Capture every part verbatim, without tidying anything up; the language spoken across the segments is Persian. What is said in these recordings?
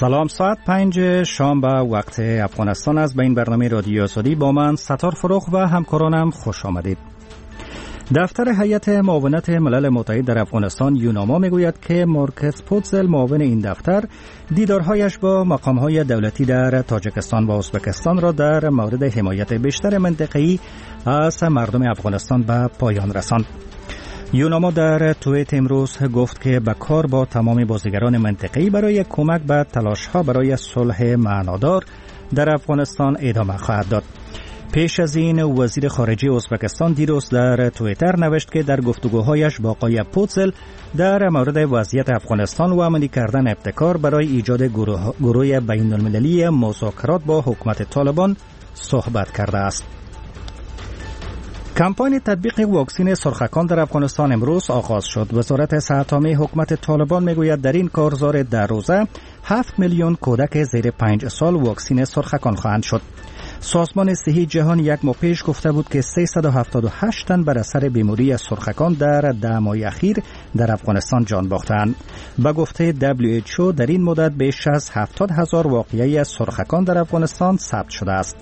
سلام، ساعت پنج شام به وقت افغانستان است. به این برنامه رادیو آزادی با من ستار فروغ و همکارانم خوش آمدید. دفتر هیئت معاونت ملل متحد در افغانستان یوناما میگوید که مارکس پوتزل معاون این دفتر دیدارهایش با مقامهای دولتی در تاجیکستان و ازبکستان را در مورد حمایت بیشتر منطقه‌ای از مردم افغانستان به پایان رساند. یوناما در توییت امروز گفت که به کار با تمام بازیگران منطقه‌ای برای کمک به تلاش‌ها برای صلح معنادار در افغانستان ادامه خواهد داد. پیش از این وزیر خارجه ازبکستان دیروز در توییتر نوشت که در گفتگوهایش با آقای پوتزل در مورد وضعیت افغانستان و عملی کردن ابتکار برای ایجاد گروه, گروه بین المللی مذاکرات با حکومت طالبان صحبت کرده است. کمپاین تطبیق واکسن سرخکان در افغانستان امروز آغاز شد. وزارت صحت عامه حکومت طالبان میگوید در این کارزار در روزه هفت میلیون کودک زیر پنج سال واکسن سرخکان خواهند شد. سازمان صحی جهان یک ماه پیش گفته بود که سیصد و هفتاد و هشت تن بر اثر بیماری سرخکان در ده ماه اخیر در افغانستان جان باختند. به گفته دبلیو اچ او در این مدت بیش از هفتاد هزار واقعه سرخکان در افغانستان ثبت شده است.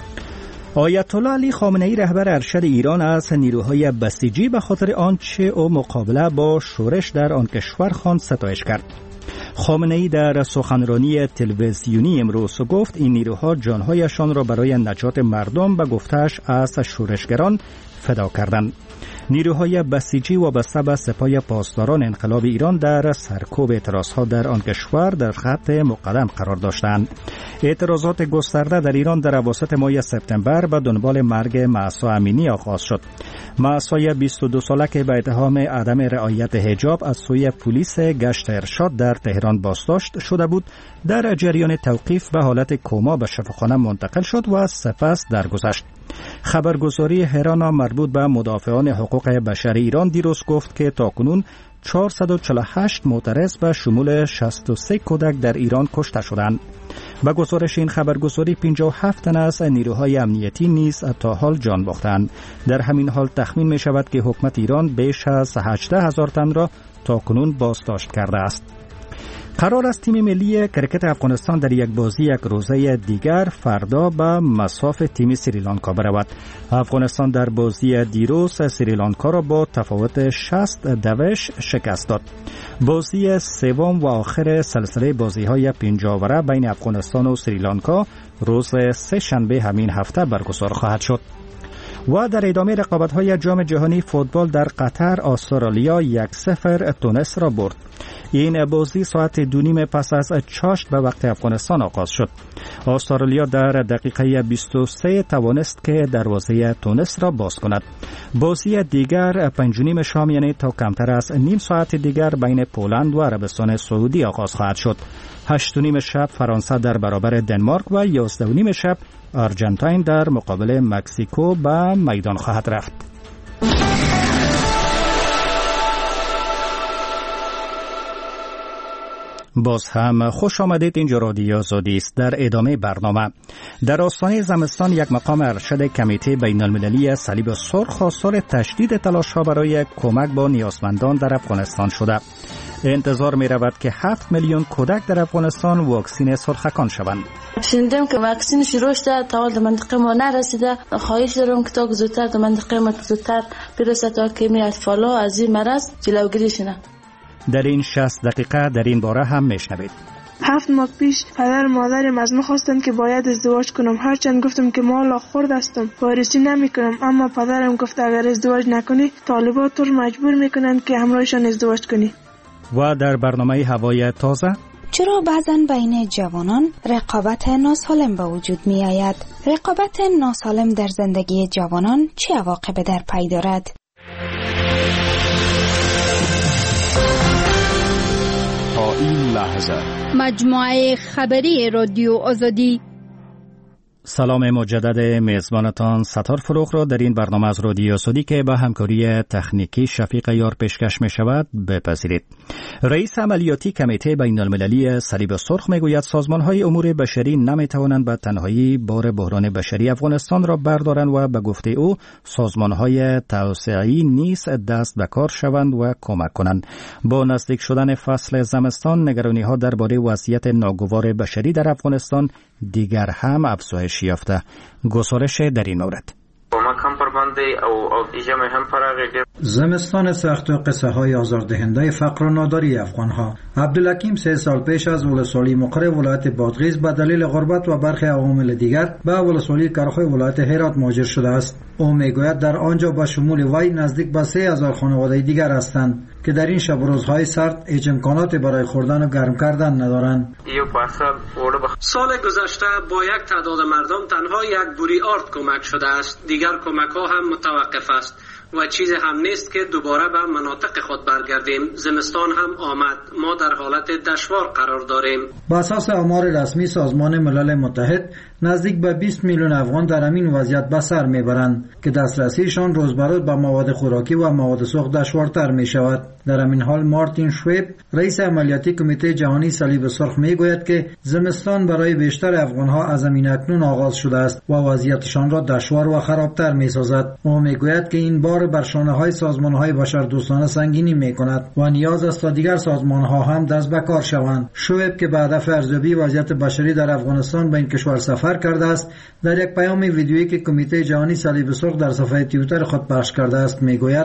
آیت الله علی خامنه ای رهبر ارشد ایران از نیروهای بسیجی به خاطر آنچه او مقابله با شورش در آن کشور خواند ستایش کرد. خامنه ای در سخنرانی تلویزیونی امروز گفت این نیروها جانهایشان را برای نجات مردم به گفته‌اش از شورشگران فدا کردند. نیروهای بسیجی وابسته به سپاه پاسداران انقلاب ایران در سرکوب اعتراضها در آن کشور در خط مقدم قرار داشتند. اعتراضات گسترده در ایران در اواسط ماه سپتامبر به دنبال مرگ مهسا امینی آغاز شد. مهسا بیست و دو ساله که به اتهام عدم رعایت حجاب از سوی پلیس گشت ارشاد در تهران بازداشت شده بود، در جریان توقیف به حالت کما به شفاخانه منتقل شد و سپس درگذشت. خبرگزاری هرانا مربوط به مدافعان حقوق بشر ایران دیروز گفت که تاکنون چهارصد و چهل و هشت معترض به شمول شصت و سه کودک در ایران کشته شدند. با گزارش این خبرگزاری پنجاه و هفت تن از نیروهای امنیتی نیز تا حال جان باختند. در همین حال تخمین می شود که حکومت ایران بیش از هجده هزار تن را تاکنون بازداشت کرده است. قرار است تیم ملی کرکت افغانستان در یک بازی یک روزه دیگر فردا به مصاف تیم سریلانکا برود. افغانستان در بازی دیروز سریلانکا را با تفاوت شصت دوش شکست داد. بازی سوم و آخر سلسله بازی‌های پنجاوره بین افغانستان و سریلانکا روز سه شنبه همین هفته برگزار خواهد شد. و در ادامه رقابت‌های جام جهانی فوتبال در قطر استرالیا یک صفر تونس را برد. این بازی ساعت دو نیم پس از چاشت به وقت افغانستان آغاز شد. استرالیا در دقیقه بیست و سه توانست که دروازه تونس را باز کند. بازی دیگر پنج نیم شام یعنی تا کمتر از نیم ساعت دیگر بین پولند و عربستان سعودی آغاز خواهد شد. هشت و نیم شب فرانسه در برابر دنمارک و یازده و نیم شب آرژانتین در مقابل مکزیکو به میدان خواهد رفت. باز هم خوش آمدید. اینجا رادیو آزادی است. در ادامه برنامه در آستانه زمستان یک مقام ارشد کمیته بین المللی صلیب سرخ خواستار تشدید تلاش‌ها برای کمک با نیازمندان در افغانستان شده. انتظار می رود که هفت میلیون کودک در افغانستان واکسن سرخکان شوند. شنیدم که واکسن شروع شده، تا در منطقه ما نرسیده. خواهش دارم که تا زودتر در منطقه ما زودتر برسه تا که می اطفالا از این مرض جلوگیری شده. در این شصت دقیقه در این باره هم میشنوید. هفت ماه پیش پدر و مادرم از من خواستند که باید ازدواج کنم. هرچند گفتم که مالا خورد هستم، وارثی نمی کنم، اما پدرم گفت اگر ازدواج نکنی طالبات تو مجبور میکنند که همراهشان ازدواج کنی. و در برنامه هوای تازه چرا بعضن بین جوانان رقابت ناسالم به وجود می آید؟ رقابت ناسالم در زندگی جوانان چه عواقبی در پی دارد؟ تا این لحظه مجموعه خبری رادیو آزادی. سلام مجدد میزبانتان ستار فروغ را در این برنامه از رادیو سعودی که با همکاری تکنیکی شفیق یار پیشکش می شود بپذیرید. رئیس عملیاتی کمیته بین المللی صلیب سرخ می گوید سازمان های امور بشری نمی توانند به تنهایی بار بحران بشری افغانستان را بردارند و به گفته او سازمان های توسعه‌ای نیز دست به کار شوند و کمک کنند. با نزدیک شدن فصل زمستان نگرانی ها درباره وضعیت ناگوار بشری در افغانستان دیگر هم افزایش یافته. گزارش در این مورد. زمستان سخت و قصه های آزاردهنده فقر و ناداری افغان ها. عبدالحکیم سه سال پیش از ولسوالی مقر ولایت بادغیس به دلیل غربت و برخی عوامل دیگر به ولسوالی کرخوی ولایت هرات مهاجر شده است. او میگوید در آنجا به شمول وی نزدیک به سه هزار خانواده دیگر هستند که در این شب و روزهای سرد هیچ امکاناتی برای خوردن و گرم کردن ندارند. سال گذشته با یک تعداد مردم تنها یک بوری آرد کمک شده است. دیگر کمک ها هم متوقف است و چیز هم نیست که دوباره به مناطق خود برگردیم. زمستان هم آمد. ما در حالت دشوار قرار داریم. با اساس آمار رسمی سازمان ملل متحد نزدیک به بیست میلیون افغان در همین وضعیت به سر میبرند که دسترسیشان روز به روز به مواد خوراکی و مواد سوخت دشوارتر می شود. در همین حال مارتین شویب رئیس عملیاتی کمیته جهانی صلیب سرخ میگوید که زمستان برای بیشتر افغانها از همین اکنون آغاز شده است و وضعیتشان را دشوار و خرابتر میسازد. او میگوید که این بار بر شانه‌های سازمان‌های بشردوستانه سنگینی می‌کند و نیاز است تا دیگر سازمان‌ها هم دست به کار شوند. شویب که به هدف ارزیابی وضعیت بشری در افغانستان به این کشور سفر کرده است، در یک پیام ویدیویی که کمیته جهانی صلیب سرخ در صفحه توییتر خود پخش کرده است میگوید: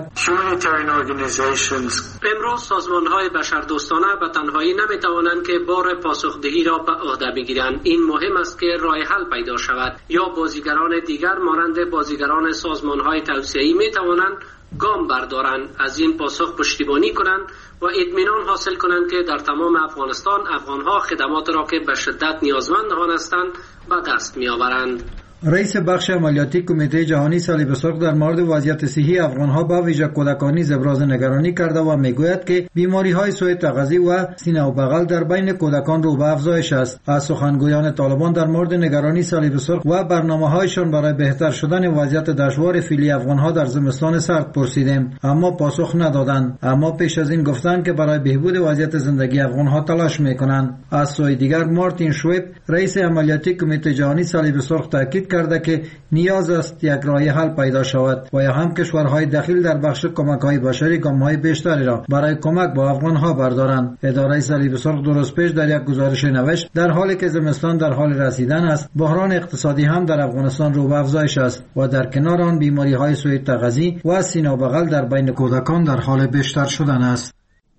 امروز سازمان‌های بشردوستانه به تنهایی نمی‌توانند که بار پاسخدهی را به عهده بگیرند. این مهم است که راه حل پیدا شود یا بازیگران دیگر مانند بازیگران سازمان‌های توسعه‌ای می‌توانند گام بردارند، از این پاسخ پشتیبانی کنند و اطمینان حاصل کنند که در تمام افغانستان افغان‌ها خدمات را که به شدت نیازمند آن هستند به دست می‌آورند. رئیس بخش عملیاتی کمیته جهانی صلیب سرخ در مورد وضعیت صحی افغان‌ها با ویژه کودکان نیز ابراز نگرانی کرده و میگوید که بیماری‌های سوء تغذیه و سینه و بغل در بین کودکان رو به افزایش است. از سخنگویان طالبان در مورد نگرانی صلیب سرخ و برنامه‌هایشان برای بهتر شدن وضعیت دشوار فعلی افغان‌ها در زمستان سرد پرسیدیم، اما پاسخ ندادند. اما پیش از این گفتند که برای بهبود وضعیت زندگی افغان‌ها تلاش می‌کنند. از سوی دیگر مارتین شویب رئیس عملیاتی کمیته جهانی صلیب سرخ تاکید کرده که نیاز است یک راه حل پیدا شود و یا هم کشورهای دخیل در بخش کمک‌های بشری گام‌های بیشتری را برای کمک با افغان‌ها بردارند. اداره صلیب سرخ دو روز پیش در یک گزارش نوشت در حالی که زمستان در حال رسیدن است، بحران اقتصادی هم در افغانستان رو به افزایش است و در کنار آن بیماری‌های سوء تغذیه و سینه و بغل در بین کودکان در حال بیشتر شدن است.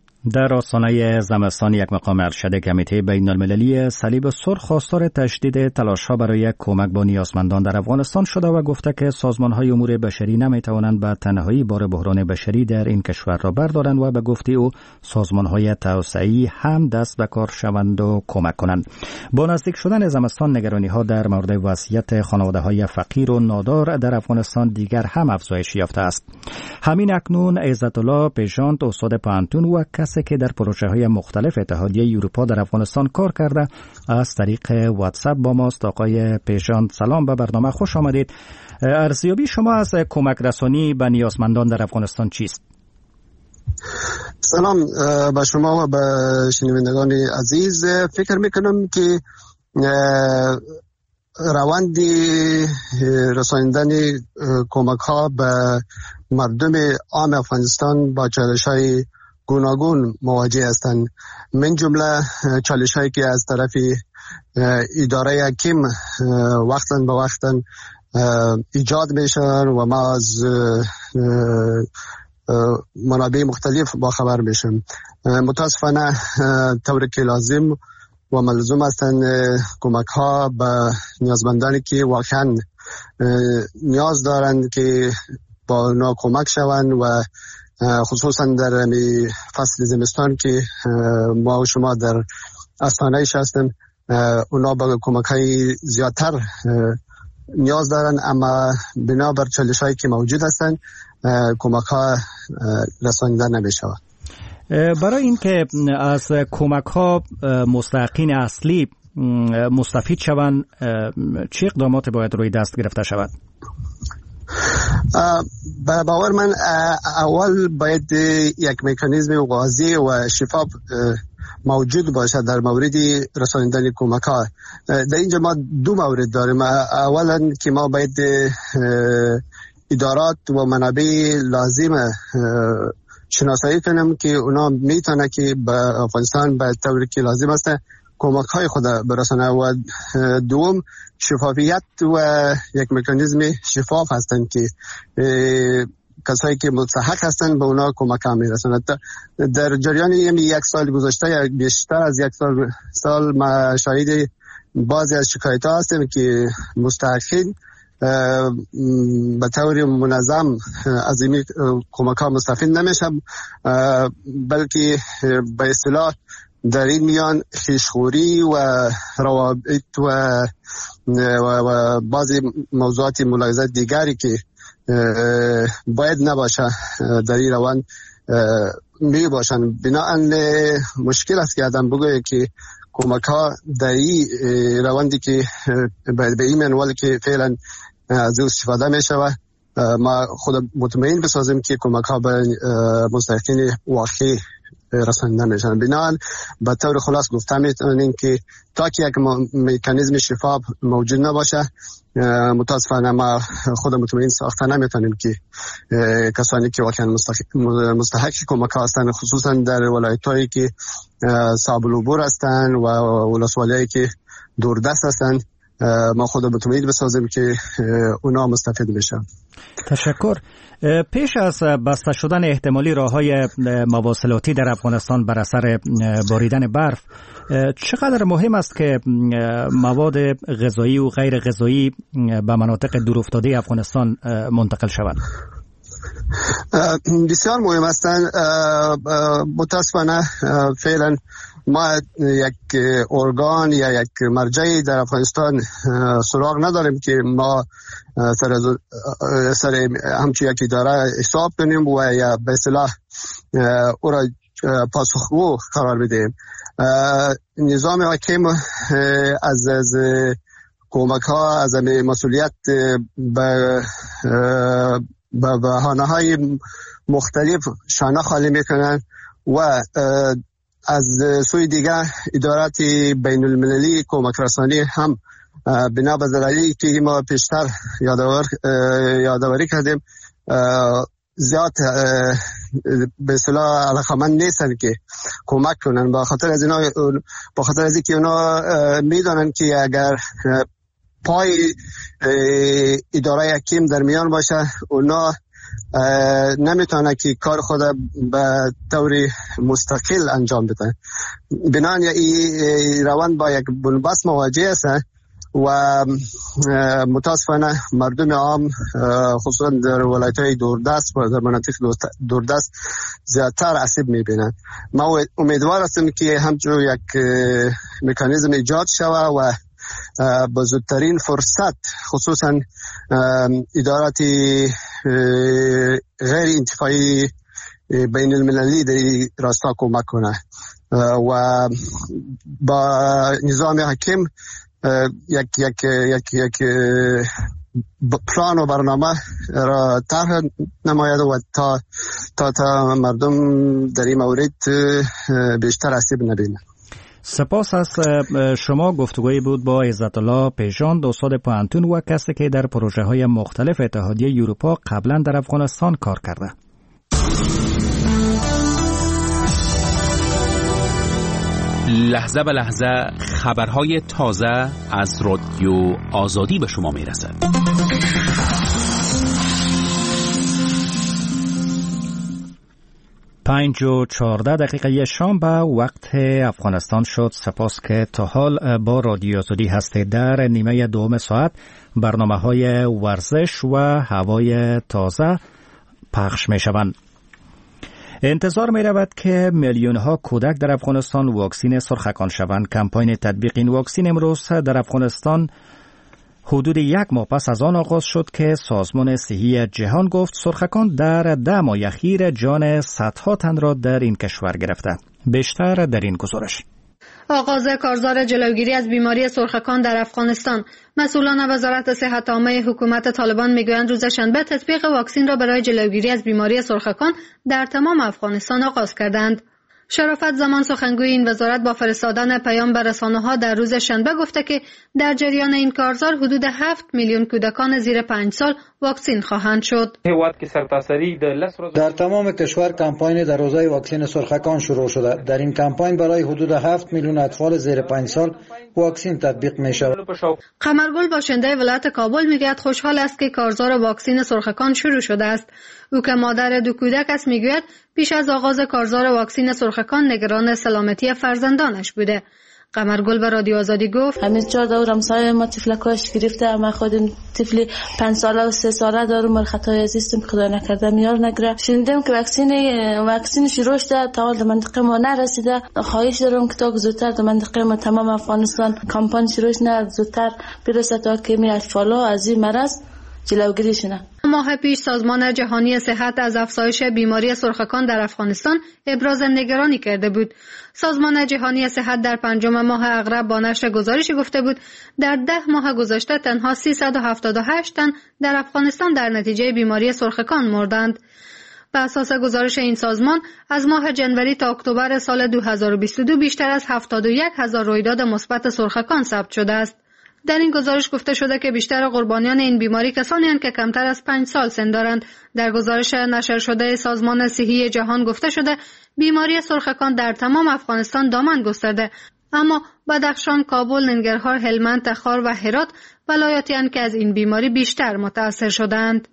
در آستانه زمستان یک مقام ارشد کمیته بین المللی صلیب سرخ خواستار تشدید تلاش‌ها برای کمک با نیازمندان در افغانستان شده و گفته که سازمان‌های امور بشری نمی‌توانند به تنهایی بار بحران بشری در این کشور را بردارند و به گفته او سازمان‌های توسعه‌ای هم دست به کار شوند و کمک کنند. با نزدیک شدن زمستان نگرانی‌ها در مورد وضعیت خانواده‌های فقیر و نادار در افغانستان دیگر هم افزایش یافته است. همین اکنون عزت الله پیژاند استاد پانتون و کسی که در پروژه های مختلف اتحادیه اروپا در افغانستان کار کرده از طریق واتساپ با ماست. آقای پیژاند سلام، به برنامه خوش آمدید. ارزیابی شما از کمک رسانی به نیازمندان در افغانستان چیست؟ سلام به شما و به شنوندگان عزیز. فکر میکنم که روند رساندن کمک ها به مردم عام افغانستان با چالش های گوناگون مواجه هستند، من جمله چالش هایی که از طرف اداره حکیم وقتاً به وقتاً ایجاد میشن و ما از منابع مختلف با خبر میشم. متاسفانه طور که لازم و ملزوم هستند کمک ها به نیازمندانی که واقعاً نیاز دارند که با اونا کمک شوند و خصوصا در فصل زمستان که ما و شما در آستانه‌اش هستیم، اونا با کمک‌های زیادتر نیاز دارن، اما بنابر چالش‌هایی که موجود هستن کمک‌ها رسانیده نمی‌شود. برای اینکه از کمک‌ها مستحقین اصلی مستفید شوند چه اقدامات باید روی دست گرفته شود؟ به باور من اول باید یک مکانیزم واضح و شفاف موجود باشد در مورد رساندن کمک ها. در اینجا ما دو مورد داریم. اولا که ما باید ادارات و منابع لازم شناسایی کنیم که اونا میتونه که به افغانستان به طوری که لازم است کمک های خود برسانه. و دوم شفافیت و یک مکانیزم شفاف هستند که کسایی که مستحق هستند به اونا کمک ها میرسند. در جریان یک سال گذشته یا بیشتر از یک سال سال ما شاهد بعضی از شکایت ها هستیم که مستحقین به طور منظم از این کمک ها مستفید نمیشن، بلکه به اصطلاح در این میان خیشخوری و روابط و و بعضی موضوعات ملاحظات دیگری که باید نباشه در این روان می باشن. بنابراین مشکل است که آدم بگوید که کمک ها در این رواندی که به این منوال که فعلا از او استفاده می شود ما خود مطمئن بسازیم که کمک ها به مستحقین واقعی رسانده میشن. بنابراین به طور خلاص گفته میتونیم که تا که یک مکانیزم شفاف موجود نباشه متاسفانه ما خود مطمئن ساخته نمیتونیم که کسانی که واقعا مستحق کمک ها هستند، خصوصا در ولایت‌هایی که صعب العبور هستند و ولسوالی‌هایی که دوردست هستند ما خود مطمئن بسازیم که اونا مستفید بشن. تشکر. پیش از بسته شدن احتمالی راه‌های مواصلاتی در افغانستان بر اثر باریدن برف، چقدر مهم است که مواد غذایی و غیر غذایی به مناطق دورافتاده افغانستان منتقل شود؟ بسیار مهم هستند. متاسفانه فعلا ما یک ارگان یا یک مرجعی در افغانستان سراغ نداریم که ما سر, سر همچی یک اداره حساب کنیم و یا به اصطلاح او را پاسخگو قرار بدیم. نظام حاکم از از کمک ها از مسئولیت به به بهانه های مختلف شانه خالی میکنن و از سوی دیگر ادارات بین المللی کمک رسانی هم بنا به دلایلی که ما پیشتر یادآور یادآوری کردیم زیاد به اصطلاح علاقمند نیستن که کمک کنن. با خاطر از اینا با خاطر از اینکه اونا میدونن که اگر پای اداره حکیم در میان باشه اونا نمیتونه که کار خود به طور مستقل انجام بده. بنابراین این روان با یک بنبست مواجه است و متاسفانه مردم عام خصوصا در ولایت‌های دوردست و در مناطق دوردست زیادتر آسیب می‌بینند. ما امیدوار هستیم که همچنین یک مکانیزم ایجاد شود و با زودترین فرصت خصوصا ادارات غیر انتفاعی بین المللی در راستا کمک کنه و با نظام حکیم یک یک یک یک پلان و برنامه را طرح نماید و تا تا تا مردم در این مورد بیشتر آسیب نبینند. سپاس از شما. گفتگویی بود با عزت الله پیژاند، استاد پوهنتون و کسی که در پروژه های مختلف اتحادیه اروپا قبلا در افغانستان کار کرده. لحظه به لحظه خبرهای تازه از رادیو آزادی به شما میرسد. پنج و چهارده دقیقه شام به وقت افغانستان شد. سپاس که تا حال با رادیو آزادی هستید. در نیمه دوم ساعت برنامه های ورزش و هوای تازه پخش می شوند. انتظار می رود که میلیون ها کودک در افغانستان واکسین سرخکان شوند. کمپاین تطبیق این واکسین امروز در افغانستان حدود یک ماه پس از آن آغاز شد که سازمان صحی جهان گفت سرخکان در ده ماه اخیر جان صدها تن را در این کشور گرفته. بیشتر در این گزارش. آغاز کارزار جلوگیری از بیماری سرخکان در افغانستان. مسئولان وزارت صحت عامه حکومت طالبان میگویند روز شنبه تطبیق واکسن را برای جلوگیری از بیماری سرخکان در تمام افغانستان آغاز کردند. شرافت زمان سخنگوی این وزارت با فرستادن پیام به رسانه‌ها در روز شنبه گفته که در جریان این کارزار حدود هفت میلیون کودکان زیر پنج سال واکسن خواهند شد. در تمام کشور کمپاین در روزه واکسن سرخکان شروع شده. در این کمپاین برای حدود هفت میلیون اطفال زیر پنج سال واکسن تطبیق می شود. قمرگل باشنده ولایت کابل میگوید خوشحال است که کارزار واکسن سرخکان شروع شده است. او که مادر دو کودک است میگوید پیش از آغاز کارزار واکسن سرخکان نگران سلامتی فرزندانش بوده. قمرگل به رادیو آزادی گفت همین چهار دور همسایه ما تفلکاش گرفته، ما خودم طفلی پنج ساله و سه ساله دارم، مال خطای عزیزم خدا نکرده میار نگره. شنیدم که واکسن واکسن شروع شده، تا حال منطقه ما نرسیده. خواهش دارم که تا زودتر در منطقه ما تمام افغانستان کمپاین شروع شه، زودتر برسه تا که می اطفالا از این مرض جلوگیری شده. ماه پیش سازمان جهانی صحت از افزایش بیماری سرخکان در افغانستان ابراز نگرانی کرده بود. سازمان جهانی صحت در پنجم ماه اغرب با نشر گزارشی گفته بود در ده ماه گذشته تنها سیصد و هفتاد و هشت تن در افغانستان در نتیجه بیماری سرخکان مردند. بر اساس گزارش این سازمان از ماه جنوری تا اکتبر سال دو هزار و بیست و دو بیشتر از هفتاد و یک هزار رویداد مثبت سرخکان ثبت شده است. در این گزارش گفته شده که بیشتر قربانیان این بیماری کسانی هستند که کمتر از پنج سال سن دارند. در گزارش نشر شده سازمان صحی جهان گفته شده بیماری سرخکان در تمام افغانستان دامن گسترده، اما بدخشان، کابل، ننگرهار، هلمند، تخار و هرات ولایاتی هستند که از این بیماری بیشتر متأثر شدند.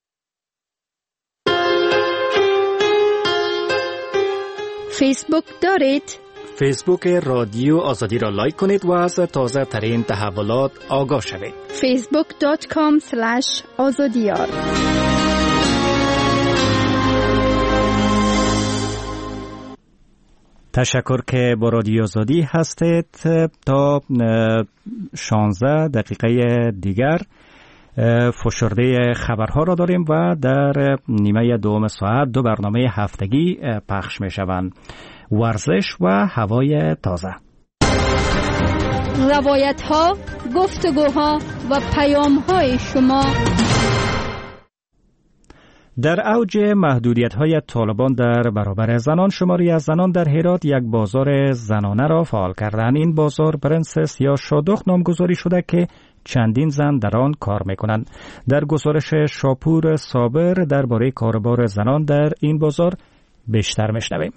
فیسبوک دارید؟ فیسبوک رادیو آزادی را لایک کنید و از تازه ترین تحولات آگاه شوید. فیسبوک دات کام اسلش آزادیار. تشکر که با رادیو آزادی هستید. تا شانزده دقیقه دیگر فشرده خبرها را داریم و در نیمه دوم ساعت دو برنامه هفتگی پخش می شوند: ورزش و هوای تازه. روایت ها، گفتگوها و پیام های شما. در اوج محدودیت‌های طالبان در برابر زنان، شماری از زنان در هرات یک بازار زنانه را فعال کردند. این بازار پرنسس یا شادخ نامگذاری شده که چندین زن در آن کار می‌کنند. در گزارش شاپور صابر درباره کاربار زنان در این بازار بیشتر می‌شنویم.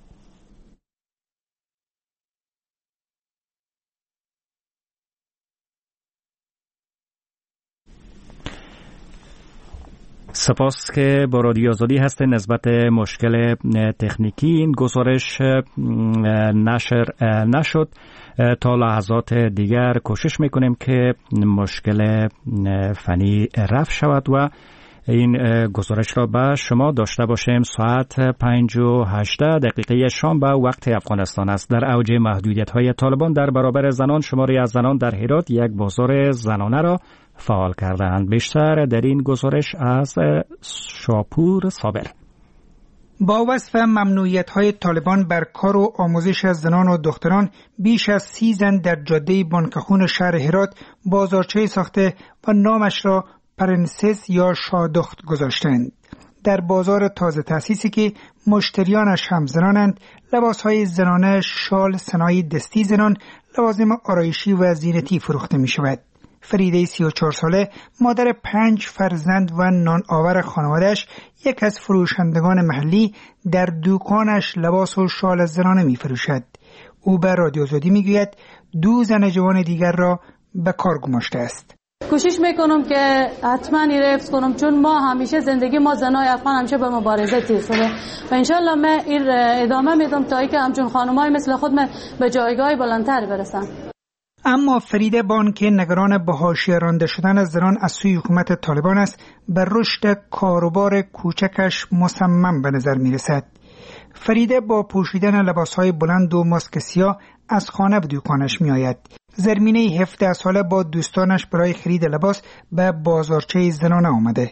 سپاس که با رادیو آزادی هست. نسبت مشکل تکنیکی این گزارش نشر نشد. تا لحظات دیگر کوشش میکنیم که مشکل فنی رفع شود و این گزارش را به شما داشته باشیم. ساعت پنج و هجده دقیقه شام به وقت افغانستان است. در اوج محدودیت های طالبان در برابر زنان، شماری از زنان در هرات یک بازار زنانه را فعال کردند. بیشتر در این گزارش از شاپور صابر. با وصف ممنوعیت‌های طالبان بر کار و آموزش از زنان و دختران، بیش از سی زن در جاده بانکخون شهر هرات بازارچه ساخته و نامش را پرنسس یا شادخت گذاشتند. در بازار تازه تأسیسی که مشتریانش هم زنانند، لباس‌های زنانه، شال، صنایع دستی زنان، لوازم آرایشی و زینتی فروخته می‌شود. فریده سی و چهار ساله، مادر پنج فرزند و نان آور خانواده‌اش، یک از فروشندگان محلی در دکانش لباس و شال زنانه می فروشد. او به رادیو آزادی می گوید دو زن جوان دیگر را به کار گماشته است. کوشش میکنم که حتما این حفظ کنم، چون ما همیشه زندگی ما زنای افغان همیشه به مبارزه تیر شده و انشالله من این ادامه میدم تا اینکه همچون خانمای مثل خود من به جایگاه بلندتر برسم. اما فریده بان که نگران به حاشیه رانده شدن از زنان از سوی حکومت طالبان است، بر رشد کاروبار کوچکش مصمم به نظر می رسد. فریده با پوشیدن لباسهای بلند و ماسک سیاه از خانه به دکانش می آید. زرمینه هفده ساله با دوستانش برای خرید لباس به بازارچه زنانه آمده.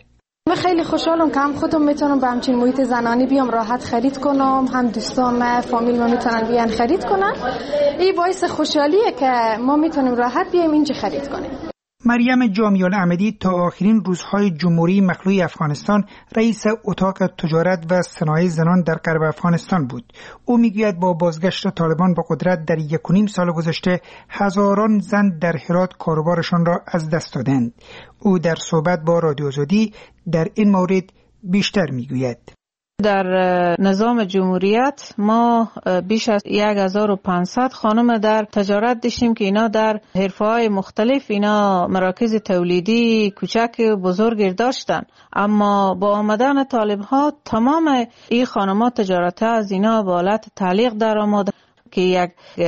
من خیلی خوشحالم که هم خودم میتونم به همچین محیط زنانی بیام راحت خرید کنم، هم دوستان فامیل ما میتونن بیان خرید کنن. این باعث خوشحالیه که ما میتونیم راحت بیایم اینجا خرید کنیم. مریم جامی الاحمدی تا آخرین روزهای جمهوری مخلوع افغانستان رئیس اتاق تجارت و صنایع زنان در غرب افغانستان بود. او میگوید با بازگشت طالبان به قدرت در یک و نیم سال گذشته هزاران زن در هرات کاروبارشان را از دست دادند. او در صحبت با رادیو آزادی در این مورد بیشتر میگوید. در نظام جمهوریت ما بیش از هزار و پانصد خانم در تجارت داشتیم که اینا در حرفه‌های مختلف اینا مراکز تولیدی کوچک بزرگ داشتن، اما با آمدن طالب‌ها تمام این خانم‌ها تجارت از اینا به حالت تعلیق در آمد که یک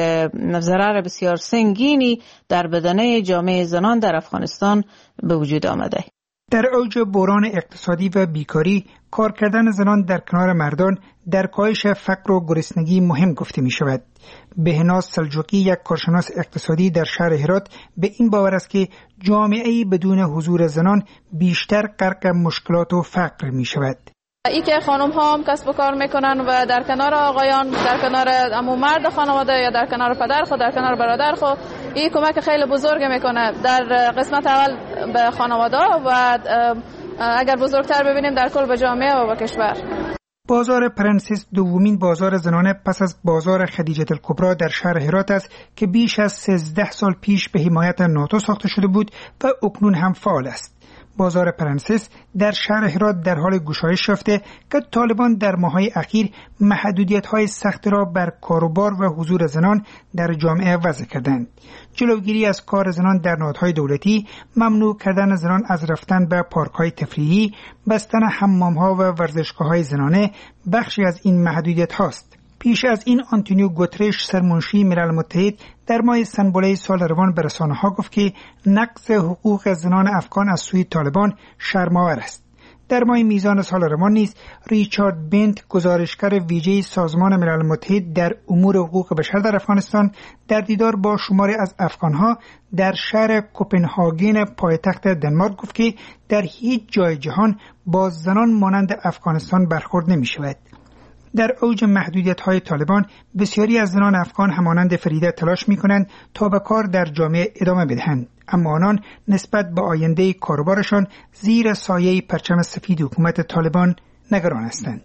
ضرر بسیار سنگینی در بدنه جامعه زنان در افغانستان به وجود آمده. در اوج بحران اقتصادی و بیکاری، کار کردن زنان در کنار مردان در کاهش فقر و گرسنگی مهم گفته می شود. بهناز سلجوقی، یک کارشناس اقتصادی در شهر هرات، به این باور است که جامعه‌ای بدون حضور زنان بیشتر غرق مشکلات و فقر می شود. ای که خانم ها هم کسب و کار میکنن و در کنار آقایان، در کنار عمو مرد خانواده یا در کنار پدر خود، در کنار برادر خود، این کمک خیلی بزرگ میکنه در قسمت اول به خانواده و اگر بزرگتر ببینیم در کل به جامعه و به کشور. بازار پرنسس دومین بازار زنانه پس از بازار خدیجه الکبری در شهر هرات است که بیش از سیزده سال پیش به حمایت ناتو ساخته شده بود و اکنون هم فعال است. بازار پرنسس در شهر هرات در حال گشایش یافته که طالبان در ماه‌های اخیر محدودیت‌های سخت را بر کاروبار و حضور زنان در جامعه وضع کردند. جلوگیری از کار زنان در نهادهای دولتی، ممنوع کردن زنان از رفتن به پارک‌های تفریحی، بستن حمام‌ها و ورزشگاه‌های زنانه بخشی از این محدودیت‌هاست. پیش از این آنتونیو گوترش، سرمنشی ملل متحد، در ماه سنبله سال روان به رسانه‌ها گفت که نقض حقوق زنان افغان از سوی طالبان شرم‌آور است. در ماه میزان سال روان نیز ریچارد بنت، گزارشگر ویژه سازمان ملل متحد در امور حقوق بشر در افغانستان، در دیدار با شماری از افغان‌ها در شهر کوپنهاگن پایتخت دنمارک گفت که در هیچ جای جهان با زنان مانند افغانستان برخورد نمی‌شود. در اوج محدودیت‌های طالبان، بسیاری از زنان افغان همانند فریده تلاش می‌کنند تا به کار در جامعه ادامه بدهند، اما آنان نسبت به آینده کاروبارشان زیر سایه پرچم سفید حکومت طالبان نگران هستند.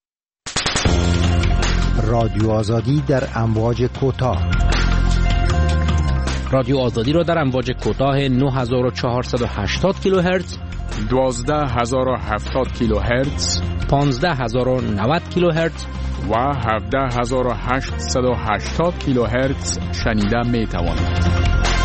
رادیو آزادی در امواج کوتاه. رادیو آزادی را در امواج کوتاه نه هزار و چهارصد و هشتاد کیلوهرتز، دوازده هزار و هفتاد کیلوهرتز، پانزده هزار و نود کیلوهرتز و هفده هزار و هشتصد و هشتاد کیلوهرتز شنیده می توانید.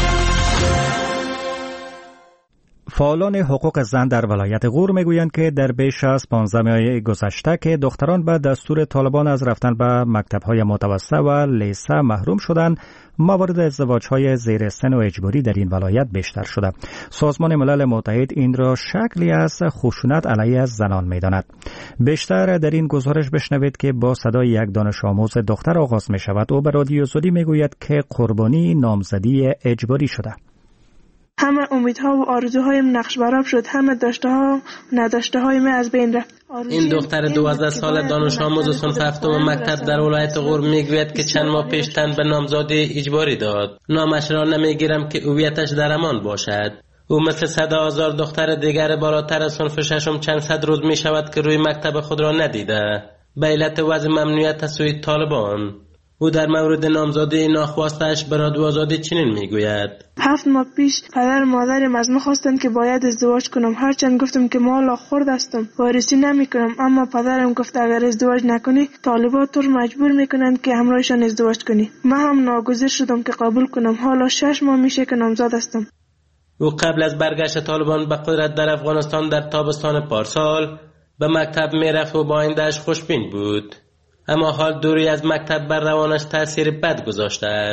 فعالان حقوق زن در ولایت غور میگویند که در بیش از پانزده ماه گذشته که دختران به دستور طالبان از رفتن به مکتب‌های متوسط و لیسه محروم شدند، موارد ازدواج‌های زیر سن و اجباری در این ولایت بیشتر شده. سازمان ملل متحد این را شکلی از خشونت علیه از زنان می‌داند. بیشتر در این گزارش بشنوید که با صدای یک دانش آموز دختر آغاز می‌شود. او به رادیو آزادی میگوید که قربانی نامزدی اجباری شده. همه امیدها و آرزوهایم نقش برآب شد، همه داشته ها و نداشته های من از بین رفت. این دختر دوازده ساله دانش آموز صنف هفتم مکتب در ولایت غور میگوید که چند ماه پیش تن به نامزدی اجباری داد. نامش را نمیگیرم که هویتش در امان باشد. او مثل صد هزار دختر دیگر بالاتر از صنف ششم چند صد روز می شود که روی مکتب خود را ندیده به علت وضع ممنوعیت از سوی طالبان. او در مورد نامزدی ناخواسته‌اش به رادیو آزادی چنین میگوید: هفت ماه پیش پدر و مادرم از من خواستند که باید ازدواج کنم. هرچند گفتم که مالا خورد هستم، وارثی نمی کنم، اما پدرم گفت اگر ازدواج نکنی طالبان تو مجبور میکنند که همراهشان ازدواج کنی. من هم ناگزیر شدم که قبول کنم. حالا شش ماه میشه که نامزد هستم. او قبل از برگشت طالبان به قدرت در افغانستان در تابستان پارسال به مکتب میرفت و با آینده‌اش خوشبین بود، اما حال دوری از مکتب بر روانش تأثیر بد گذاشته است.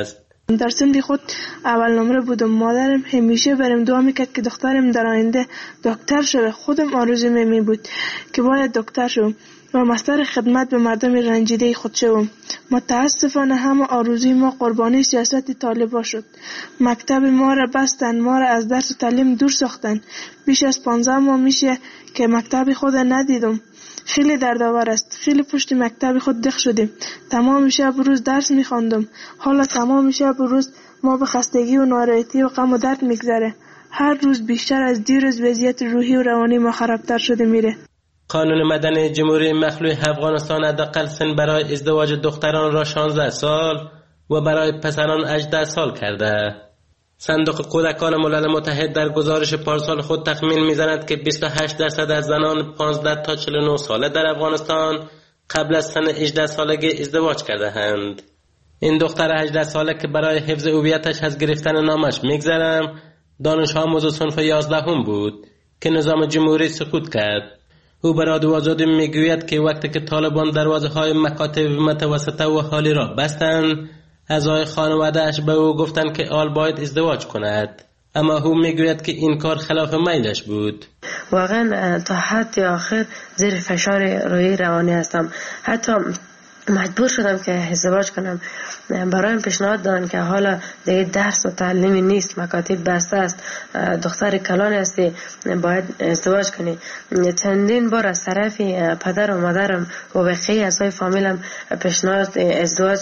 در سن خود اول نمره بودم. مادرم همیشه برام دعا میکرد که دخترم در آینده دکتر شه. خودم آرزوم می بود که باید دکتر شم و مستر خدمت به مردم رنجیده خود شوم. متاسفانه همه آرزوی ما قربانی سیاست طالبان شد. مکتب ما را بستن، ما را از درس و تعلیم دور ساختن. بیش از پانزده ماه میشه که مکتب خود ندیدم. خیلی دردآور است. خیلی پشت مکتب خود دق شدیم. تمام شب روز درس میخواندم. حالا تمام شب روز ما به خستگی و ناراحتی و غم و درد میگذره. هر روز بیشتر از دیروز وضعیت روحی و روانی ما خرابتر شده میره. قانون مدنی جمهوری مخلوع افغانستان حداقل سن برای ازدواج دختران را شانزده سال و برای پسران هجده سال کرده. صندوق کودکان ملل متحد در گزارش پارسال خود تخمین میزند که بیست و هشت درصد از زنان پانزده تا چهل و نه ساله در افغانستان قبل از سن هجده سالگی ازدواج کرده اند. این دختر هجده ساله که برای حفظ هویتش از گرفتن نامش میگذرم دانش آموز صنف یازدهم بود که نظام جمهوری سقوط کرد. او به رادیو آزادی میگوید که وقتی که طالبان دروازه های مکاتب متوسطه و حالی را بستند، اعضای خانواده اش به او گفتند که آل باید ازدواج کند، اما او میگوید که این کار خلاف میلش بود. واقعا تا حد آخر زیر فشار روحی روانی هستم. حتی مجبور شدم که ازدواج کنم. برایم پیشنهاد دادن که حالا دیگه درس و تعلیمی نیست، مکاتب بسته است، دختر کلان هستی، باید ازدواج کنی. چندین بار از طرف پدر و مادرم و بقیه اعضای فامیلم پیشنهاد ازدواج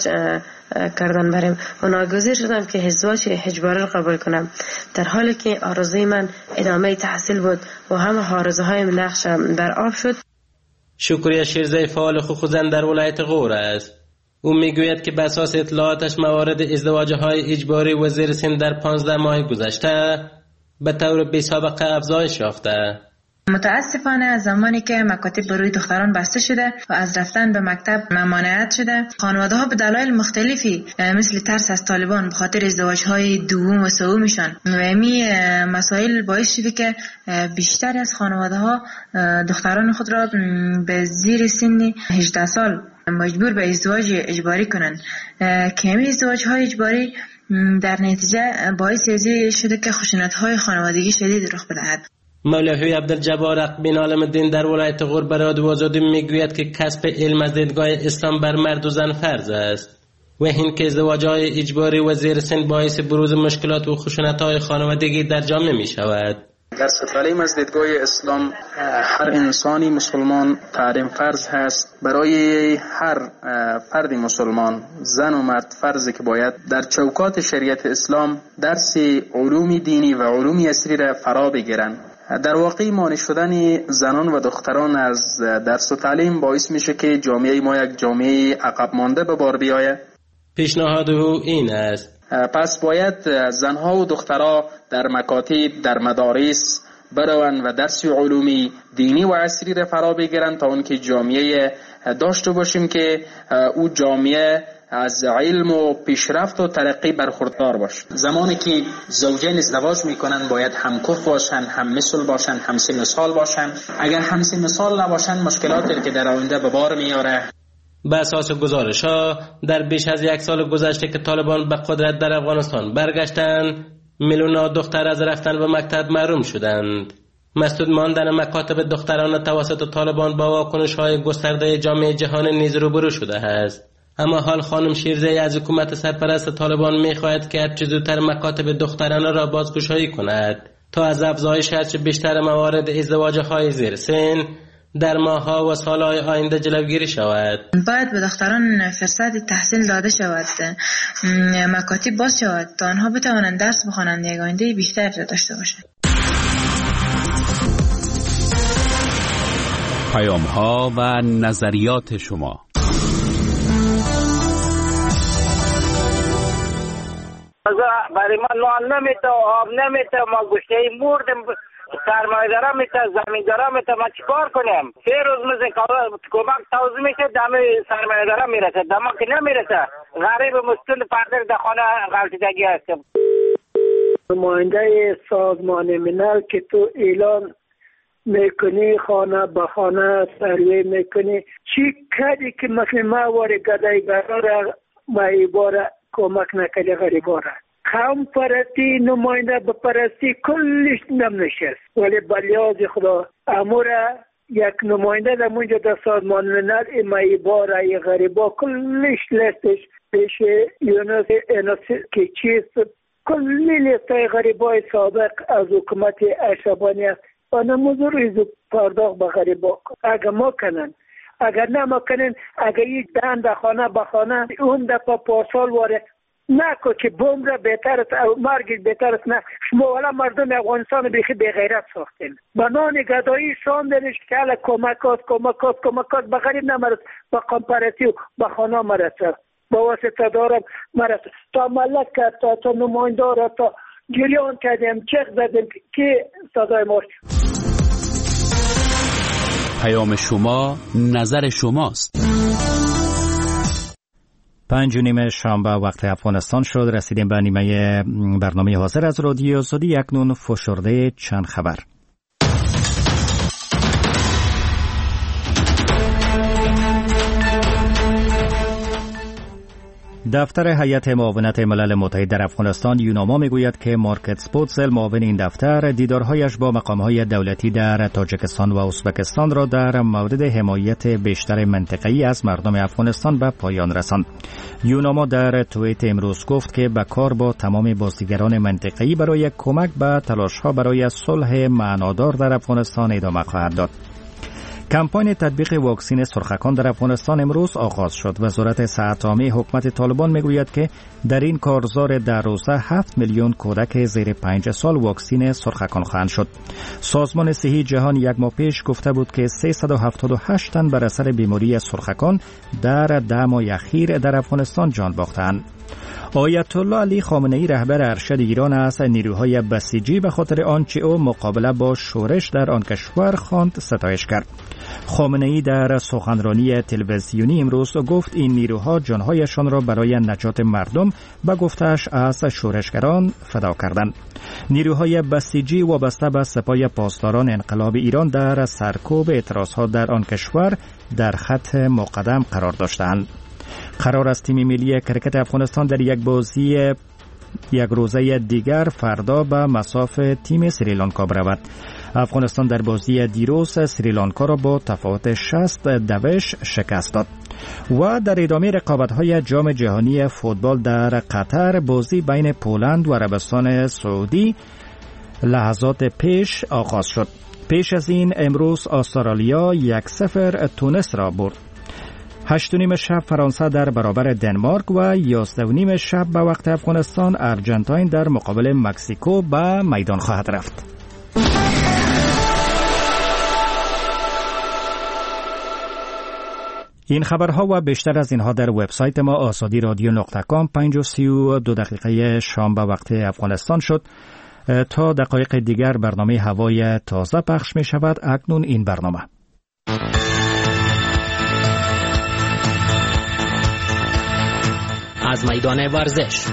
کردن برام و ناگزیر شدم که ازدواج اجباری رو قبول کنم، در حالی که آرزوی من ادامه تحصیل بود و همه آرزوهایم نقش در آب شد. شکریه شیرزی فعال حقوق زن در ولایت غور است. او میگوید که بر اساس اطلاعاتش موارد ازدواج‌های اجباری و زیر سن در پانزده ماه گذشته به طور بی‌سابقه افزایش یافته. متاسفانه از زمانی که مکاتب برای دختران بسته شده و از رفتن به مکتب ممانعت شده، خانواده ها به دلایل مختلفی مثل ترس از طالبان به خاطر ازدواج های دوم و سومشان و این مسائل باعث شده که بیشتر از خانواده ها دختران خود را به زیر سن هجده سال مجبور به ازدواج اجباری کنند که این ازدواج های اجباری در نتیجه باعث شده که خشونت های خانوادگی شدید رخ بدهد. مولوی عبدالجبار اقبین عالم دین در ولایت غور به رادیو آزادی میگوید که کسب علم از دیدگاه اسلام بر مرد و زن فرض است و این که ازدواج‌های اجباری و زیر سن باعث بروز مشکلات و خشونت‌های خانوادگی در جامعه می‌شود. در تعلیم از دیدگاه اسلام هر انسانی مسلمان تعلیم فرض هست. برای هر فرد مسلمان زن و مرد فرضه که باید در چوکات شریعت اسلام درس علوم دینی و علوم یسری را فرا بگیرند. در واقع مانع شدن زنان و دختران از درس و تعلیم باعث میشه که جامعه ما یک جامعه عقب مانده به بار بیاید. پیشنهاد او این است: پس باید زنها و دخترها در مکاتب، در مدارس بروند و درس علومی دینی و عصری را فرا بگیرند تا اون که جامعه داشته باشیم که او جامعه از علم و پیشرفت و ترقی برخوردار باشه. زمانی که زوجین ازدواج میکنن باید هم کف باشن، هم مثل باشن، هم سن سال باشن. اگر هم سن سال نباشن مشکلاتی که در آینده به بار میاره. به اساس گزارش ها در بیش از یک سال گذشته که طالبان به قدرت در افغانستان برگشتند، میلیون‌ها دختر از رفتن به مکتب محروم شدند. مسدود ماندن مکاتب دختران توسط طالبان با واکنش‌های گسترده جامعه جهانی نیز روبرو شده است. اما حال خانم شیرزی از حکومت سرپرست طالبان می‌خواهد که هرچه زودتر مکاتب دختران را بازگشایی کند تا از افزایش هرچه بیشتر موارد ازدواج‌های زیر سن در ماه‌ها و سال‌های آینده جلوگیری شود. باید به دختران فرصت تحصیل داده شود، مکاتب باز شود تا آنها بتوانند درس بخوانند، یک آینده بیشتر داشته باشند. پیام‌ها و نظریات شما. برای ما نان نمیته، آب نمیته، ما گوشته مردیم، سرمایه‌دارا میته، زمیندارا میته، ما چیکار کنیم؟ سه روز میزه کمک توضیح میشه، دم سرمایه‌دارا میرسه، دم که نمیرسه. غریب مستون پردر در خانه غلطیدگی هستیم. نماینده سازمان ملل که تو اعلان میکنی خانه به خانه سروی میکنی، چی کردی که مثل ما واره گدای برا ما ایباره کمک نکرده غریبا را. قوم پرستی نماینده به پرستی کلش نمیشست، ولی بلیاز خدا امورا یک نماینده در منجا در سازمان ملل ایمایی باره ای غریبا کلش لستش پیش یونس ایناس که چیست کلی لستای غریبای سابق از حکومت اشربانی است و نموزو ریزو پرداخت به غریبا. اگر ما کنن اگر نه ما کنن اگر یک دهن در خانه بخانه اون دفعه پاسال واره نکو که بوم را بهتر است مرگ بهتر است. نه شما والا مردم افغانستان بیخی به غیرت ساختین بنان گدایی شاندنش که حالا کمک هست کمک هست کمک هست به غریب نمرد به قمپرتی و به خانه مرسد با واسطه دارم مرسد تا ملک کرد تا, تا نماینده را تا جریان کردیم چک زدیم که صدای ما پیام شما نظر شماست. پنج و نیم شنبه وقت افغانستان شد. رسیدیم به نیمه برنامه حاضر از رادیو آزادی. اکنون فشرده چند خبر. دفتر هیئت معاونت ملل متحد در افغانستان یوناما میگوید که مارکت سپوتزل معاون این دفتر دیدارهایش با مقامهای دولتی در تاجیکستان و ازبکستان را در مورد حمایت بیشتر منطقه‌ای از مردم افغانستان به پایان رساند. یوناما در توییت امروز گفت که به کار با تمام بازیگران منطقه‌ای برای کمک به تلاش‌ها برای صلح معنادار در افغانستان ادامه خواهد داد. کمپاین تطبیق واکسن سرخکان در افغانستان امروز آغاز شد. وزارت صحت عامه حکومت طالبان میگوید که در این کارزار در روزه هفت میلیون کودک زیر پنج سال واکسن سرخکان خواهند شد. سازمان صحی جهان یک ماه پیش گفته بود که سیصد و هفتاد و هشت تن بر اثر بیماری سرخکان در ده ماه اخیر در افغانستان جان باختند. آیت الله علی خامنه ای رهبر ارشد ایران از نیروهای بسیجی به خاطر آنچه او مقابله با شورش در آن کشور خواند ستایش کرد. خامنه ای در سخنرانی تلویزیونی امروز گفت این نیروها جانهایشان را برای نجات مردم به گفتش از شورشگران فدا کردند. نیروهای بسیجی وابسته به سپاه پاسداران انقلاب ایران در سرکوب اعتراضها در آن کشور در خط مقدم قرار داشتند. قرار است تیم ملی کرکت افغانستان در یک بازی یک روزه دیگر فردا به مصاف تیم سریلانکا برود. افغانستان در بازی دیروز سریلانکا را با تفاوت شصت دوش شکست داد. و در ادامه رقابت‌های جام جهانی فوتبال در قطر بازی بین پولند و عربستان سعودی لحظات پیش آغاز شد. پیش از این امروز استرالیا یک صفر تونس را برد. هشت و نیم شب فرانسه در برابر دنمارک و یازده و نیم شب به وقت افغانستان ارجنتاین در مقابل مکزیکو به میدان خواهد رفت. این خبرها و بیشتر از اینها در وبسایت ما آزادی رادیو نقطه کام. پنج و سی و دو دقیقه شام به وقت افغانستان شد. تا دقایق دیگر برنامه هوای تازه پخش می شود. اکنون این برنامه از میدان ورزش.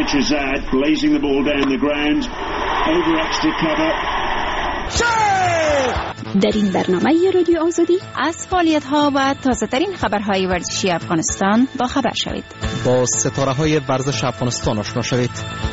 در این برنامه رادیو آزادی از فعالیت‌ها و تازه‌ترین خبرهای ورزشی افغانستان با خبر شوید. با ستاره‌های ورزش افغانستان آشنا شوید.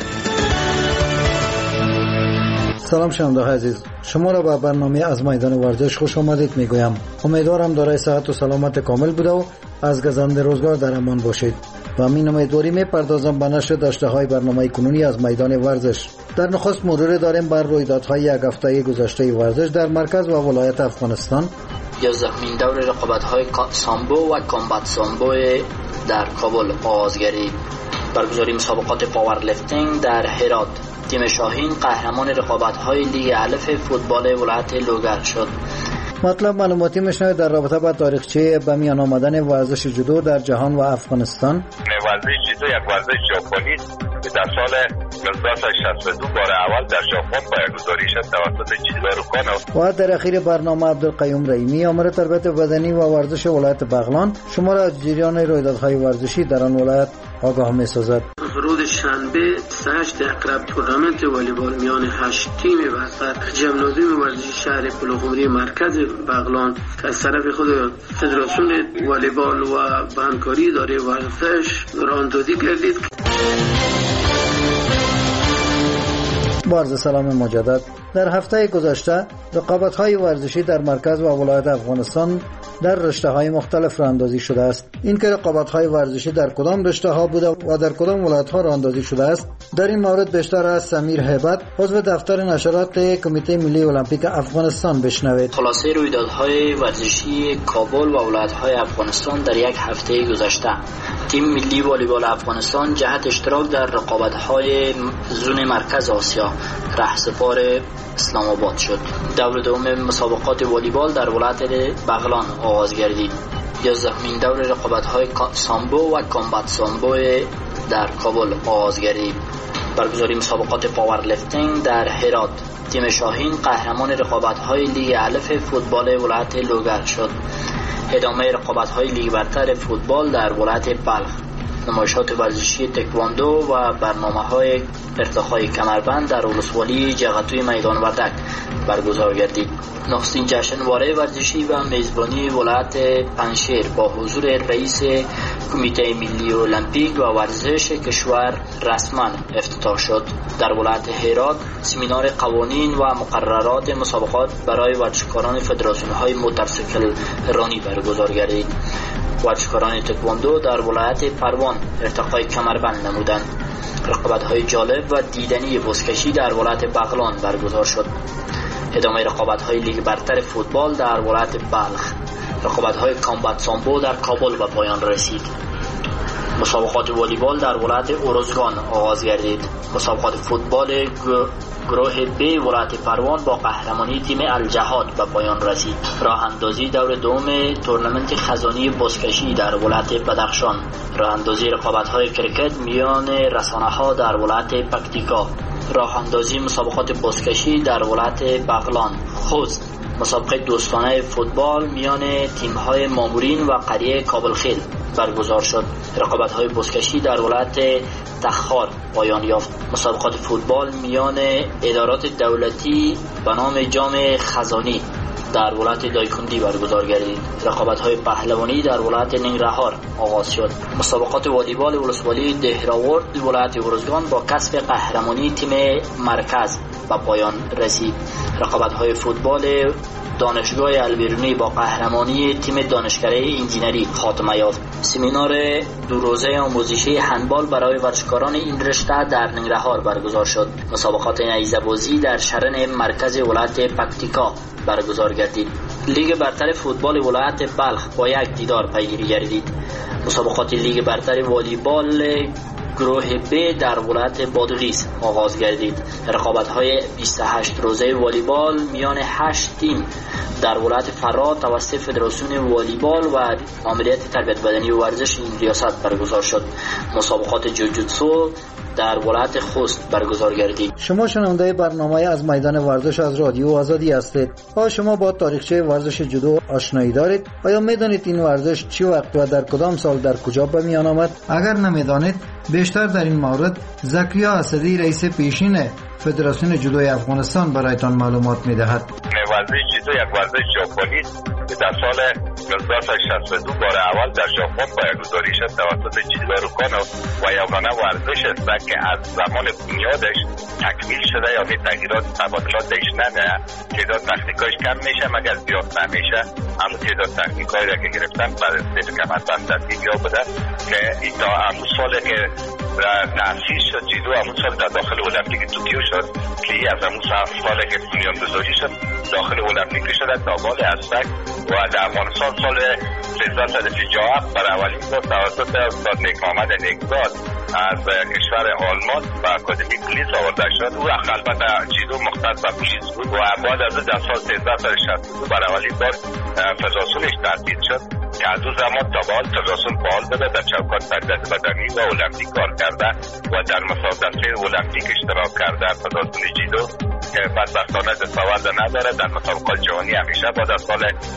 سلام شنونده عزیز، شما را به برنامه از میدان ورزش خوش آمدید میگویم. امیدوارم دارای صحت و سلامت کامل بوده و از گزنده روزگار در امان باشید. و همین امیدواری میپردازم به نشر داشته های برنامه کنونی از میدان ورزش. در نخست مرور داریم بر رویدادهای یک هفته گذشته ورزش در مرکز و ولایت افغانستان. یازدهمین دور رقابت‌های سامبو و کامبات سامبو در کابل آغاز گردید. برگزاری مسابقات پاورلیفتینگ در هرات. تیم شاهین قهرمان رقابت‌های لیگ الف فوتبال ولایت لوگر شد. مطلب معلوماتی میشنوید در رابطه با تاریخچه به میان آمدن ورزش جودو در جهان و افغانستان. ورزش جودو یک ورزش ژاپنی که در سال هزار و نهصد و شصت و دو بار اول در ژاپن پایه‌گذاری شد توسط جیدارو کانو. و در اخیر برنامه عبدالقیوم رحیمی آمر تربیت بدنی و ورزش ولایت بغلان شما را از جریان رویدادهای ورزشی در آن ولایت آگاه می‌سازد. روز شنبه هشت اقرب تورنمنت والیبال میان هشت تیم وسط ژیمنازیوم ورزشی شهر پلوخمری مرکز بغلان که از طرف خود فدراسیون والیبال و همکاری اداره ورزش راهاندازی گردید. با عرض سلام مجدد. در هفته گذشته رقابت‌های ورزشی در مرکز و ولایت افغانستان در رشته‌های مختلف راه‌اندازی شده است. این که رقابت‌های ورزشی در کدام رشته‌ها بوده و در کدام ولایت‌ها راه‌اندازی شده است، در این مورد بیشتر از سمیر هیبت، عضو دفتر نشرات کمیته ملی المپیک افغانستان بشنوید. خلاصه رویدادهای ورزشی کابل و ولایت‌های افغانستان در یک هفته گذشته. تیم ملی والیبال افغانستان جهت اشتراک در رقابت‌های زون مرکز آسیا رهسپار اسلام آباد شد. دور دوم مسابقات والیبال در ولایت بغلان آغاز گردید. یازدهمین دور رقابت‌های سامبو و کامبات سامبو در کابل آغاز گردید. برگزاری مسابقات پاورلیفتینگ در هرات. تیم شاهین قهرمان رقابت‌های لیگ الف فوتبال ولایت لوگر شد. ادامه رقابت‌های لیگ برتر فوتبال در ولایت بلخ. نمایشات ورزشی تکواندو و برنامه‌های ارتقای کمربند در ولسوالی جغتوی میدان وردک برگزار گردید. نخستین جشنواره ورزشی و میزبانی ولایت پنشیر با حضور رئیس کمیته ملی المپیک و ورزش کشور رسما افتتاح شد. در ولایت هرات سمینار قوانین و مقررات مسابقات برای ورزشکاران فدراسیون‌های موتورسیکل رانی برگزار گردید. ورزشکاران تکواندو در ولایت پروان ارتقای کمربند نمودند. رقابت‌های جالب و دیدنی بزکشی در ولایت بغلان برگزار شد. ادامه رقابت‌های لیگ برتر فوتبال در ولایت بلخ. رقابت‌های کامبات سامبو در کابل به پایان رسید. مسابقات والیبال در ولایت اروزگان آغاز گردید. مسابقات فوتبال گروه بی ولایت پروان با قهرمانی تیم الجهاد به پایان رسید. راه اندازی دور دوم تورنمنت خزانی بزکشی در ولایت بدخشان. راه اندازی رقابت‌های کرکت میان رسانه‌ها در ولایت پکتیکا. راه اندازی مسابقات بزکشی در ولایت بغلان. خوست. مسابقه دوستانه فوتبال میان تیم‌های مامورین و قریه کابلخیل برگزار شد. رقابت‌های بزکشی در ولایت تخار پایان یافت. مسابقات فوتبال میان ادارات دولتی به نام جام خزانی در ولایت دایکندی برگزار گردید. رقابت‌های پهلوانی در ولایت ننگرهار آغاز شد. مسابقات والیبال ولسوالی دهراورد ولایت ارزگان با کسب قهرمانی تیم مرکز به پایان رسید. رقابت‌های فوتبال دانشگاه البرونی با قهرمانی تیم دانشکده انجینری خاتمه یافت. سمینار دو روزه آموزشی هندبال برای ورزشکاران این رشته در ننگرهار برگزار شد. مسابقات نیزه‌بازی در شرن مرکز ولایت پکتیکا برگزار گردید. لیگ برتر فوتبال ولایت بلخ با یک دیدار پیگیری گردید. مسابقات لیگ برتر والیبال گروه ب در ولایت بادغیس آغاز گردید. رقابت‌های بیست و هشت روزه والیبال میان هشت تیم در ولایت فرا توسط فدراسیون والیبال و ماموریت تربیت بدنی و ورزش این ریاست برگزار شد. مسابقات جوجوتسو در ولایت خوست برگزار گردید. شما شنونده برنامه از میدان ورزش از رادیو آزادی هستید. آیا شما با تاریخچه ورزش جودو آشنایی دارید؟ آیا میدانید این ورزش چی وقت و در کدام سال در کجا به میان آمد؟ اگر نمیدانید، بیشتر در این مورد زکریا اسدی رئیس پیشین فدراسیون جودوی افغانستان برایتان معلومات میدهد. ورزش جودو یک ورزش ژاپنی است که در سال هزار و نهصد و شصت و دو بار اول در ژاپن پایه‌گذاری شد توسط جیدارو کانو و یگانه ورزش است که از زمان بنیادش تکمیل شده، یعنی تغییرات تبادلاتش نمیاد، تعداد تکنیکایش کم میشه مگر زیاد نمیشه. همون تعداد تکنیکایی را که گرفتن بعد از سیف کمربند در دیگه بوده که این تا همون سال که تأسیس شد جیدو، همون سال در داخل المپیک توکیو شد که از همون سالی که بنیانگذاری شد داخل المپیک شده تا بال اسبک و در افغانستان سال سیزده صد و پنجاه و هفت برای اولین بار توسط استاد نیک محمد نیکزاد از کشور آلمان و اکادمی پلیس آورده شد. او البته جیدو مختص به پلیس بود و بعد از در سال سیزده صد و شصت و دو برای اولین بار فدراسیونش تأسیس شد که از اون زمان تا به حال فدراسیون فعال بوده، در چوکات تربیت بدنی و المپیک کار کرده و در مسابقات المپیک اشتراک کرده. فدراسیون جیدو که بدبختانه دستاورد نداره. در مسابقات جهانی همیشه بعد از سال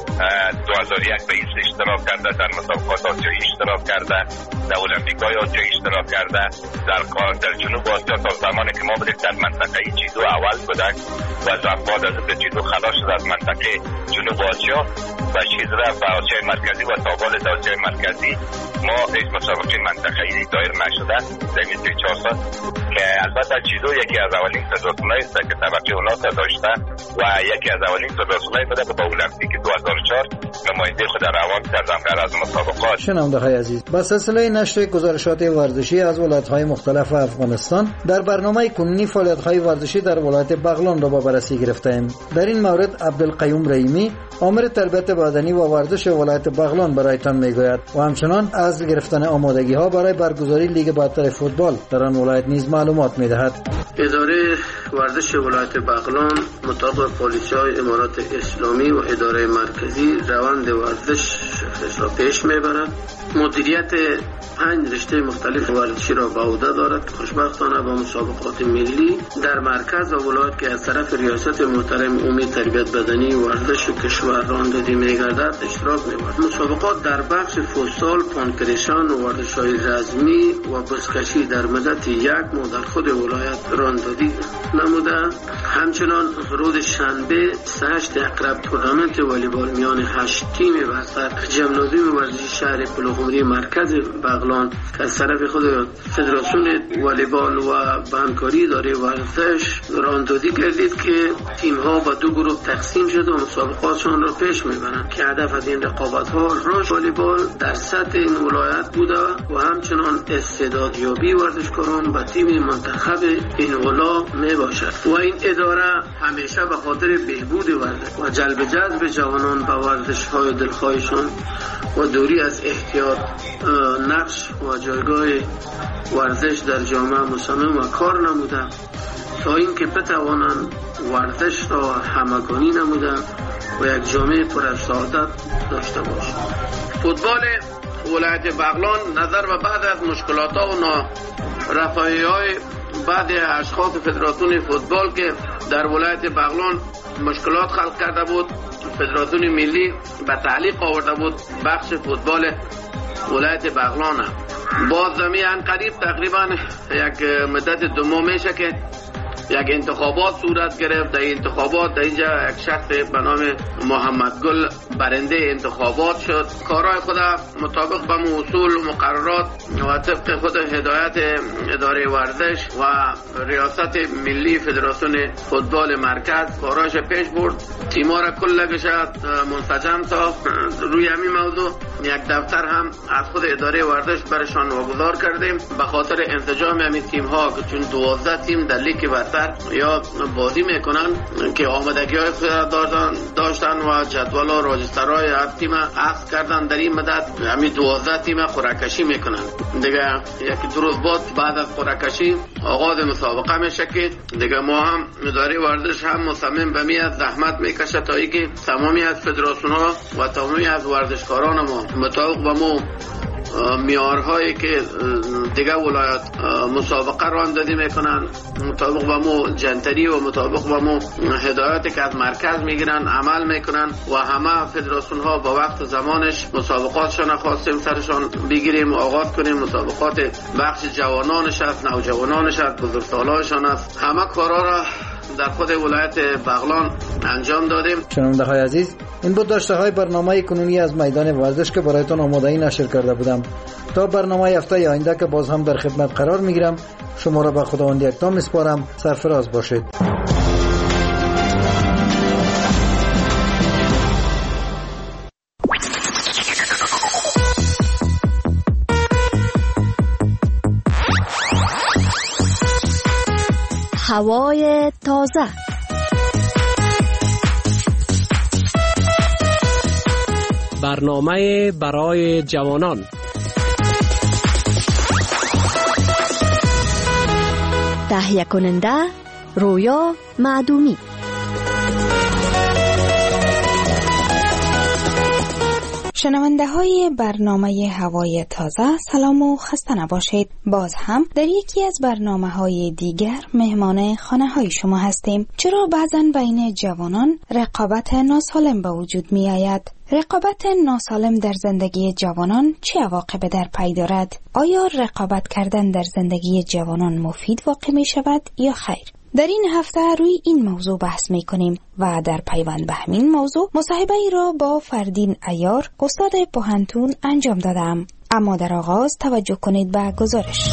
دو هزار و یک به ایست اشتراک کرده، در مسابقات آسیایی اشتراک کرده، در المپیک‌های آسیایی اشتراک کرده. در در جنوب آسیا تا زمانی که ما بودیم در منطقه جیدو اول بودن و بعد از اینکه جیدو خلاص شد از منطقه جنوب آسیا و چیز رفت به آسیای مرکزی و تا بالای آسیای مرکزی، ما هیچ مسابقه منطقه‌ای دایر نشده در این سه چهار سال. که البته جیدو یکی از اولین فدراسیون‌هایی است که طبقه اونا داشته و یکی از اولین فدراسیون‌هایی بوده که با المپیک دو هزار و چهار نماینده خود روان کردن در از مسابقات. شنونده‌های عزیز، با سلسله نشر گزارشات ورزشی از ولایت‌های مختلف افغانستان در برنامه کنونی فعالیت‌های ورزشی در ولایت بغلان را با بررسی گرفتیم. در این مورد عبدالقیوم رحیمی، آمر تربیت بدنی و ورزش ولایت بغلان برایتان میگوید و همچنان از گرفتن آمادگی‌ها برای برگزاری لیگ برتر فوتبال در آن ولایت نیز معلومات می‌دهد. اداره ورزش ولایت بغلان مطابق پالیسی‌های امارات اسلامی و اداره مرکزی روند ورزش را پیش میبرد. مدیریت پنج رشته مختلف ورزشی را به عهده دارد. خوشبختانه با مسابقات ملی در مرکز و ولایت که از طرف ریاست محترم امید تربیت بدنی و ورزش کشور راندادی می‌گردد اشتراک می‌برد. مسابقات در بخش فوتسال، پانکریشان و ورزش‌های رزمی و بزکشی در مدت یک ماه در خود ولایت راندادی نموده. همچنان روز شنبه سه هشت اقرب تورنمنت والیبال میان هشت تیم بستر جمنازیوم ورزشی شهر پلوخمری مرکز بغلان که از طرف خود فدراسیون والیبال و همکاری اداره ورزش راندادی کردید که تیم ها به دو گروه تقسیم شده و مسابقاتشان را پیش میبرند که هدف از این رقابت ها رشد والیبال در سطح این ولایت بوده و همچنان استعدادیابی ورزشکاران به تیم منتخب این ولا می باشد و این اداره همیشه به خاطر بهبود ورزش و جلب جذب جوانان به ورزش های دلخواهشان و دوری از احتیاط نقش و جایگاه ورزش در جامعه مصمم و کار نموده تا اینکه بتوانند ورزش را همگانی نموده و یک جامعه پر از سعادت داشته باشد. فوتبال ولایت بغلان نظر به بعد از مشکلات ها و نارفاهی‌های بعد اشخاص فدراسیون فوتبال که در ولایت بغلان مشکلات خلق کرده بود، فدراسیون ملی به تعلیق آورده بود بخش فوتبال ولایت بغلان. باز زمین قریب تقریبا یک مدت دو ماه میشه که یک انتخابات صورت گرفت. در انتخابات در اینجا یک شخص به نام محمد گل برنده انتخابات شد. کارهای خود مطابق به اصول و مقررات و طبق خود هدایت اداره ورزش و ریاست ملی فدراسیون فوتبال مرکز کارهاش پیش برد. تیم‌ها را کلش منسجم ساخت. روی همین موضوع یک دفتر هم از خود اداره ورزش برشان واگذار کردیم به خاطر انسجام همین تیم‌ها که چون دوازده تیم در لیگ برتر یا بازی میکنن که آمادگی های داشتن و جدول و راجسترهای هر تیم عقد کردن. در این مدت همین دوازده تیم قرعه‌کشی میکنن. دیگه یک دو روز بعد از قرعه‌کشی آغاز مسابقه میشه که دیگه ما هم اداره ورزش هم مصمم به می از زحمت میکشه تا اینکه تمامی از فدراسیون ها و تمامی از ورزشکاران ما مطابق با ما میارهایی که دیگه ولایت مسابقه راندادی میکنن مطابق با مو جنتری و مطابق با مو هدایتی که از مرکز میگیرن عمل میکنن و همه فدراسیون ها با وقت زمانش مسابقاتشان خواستیم سرشان بگیریم و آغاز کنیم. مسابقات بخش جوانانش است، نوجوانانش است، بزرگسالانشان است، همه کارا را در خود ولایت بغلان انجام دادیم. شنونده های عزیز، این بود داشته های برنامه کنونی از میدان ورزش که برایتان آمادگی نشر کرده بودم. تا برنامه هفته آینده که باز هم در خدمت قرار میگیرم، شما را به خداوند یکتا میسپارم. سرفراز باشید. هوای تازه. برنامه برای جوانان. تهیه کننده رویا معدومی. شنونده های برنامه هوای تازه، سلام و خسته نباشید. باز هم در یکی از برنامه های دیگر مهمان خانه های شما هستیم. چرا بعضن بین جوانان رقابت ناسالم به وجود می آید؟ رقابت ناسالم در زندگی جوانان چه عواقب در پی دارد؟ آیا رقابت کردن در زندگی جوانان مفید واقع می شود یا خیر؟ در این هفته روی این موضوع بحث می کنیم و در پیوند به همین موضوع مصاحبه ای را با فردین عیار، استاد پوهنتون انجام دادم. اما در آغاز توجه کنید به گزارش.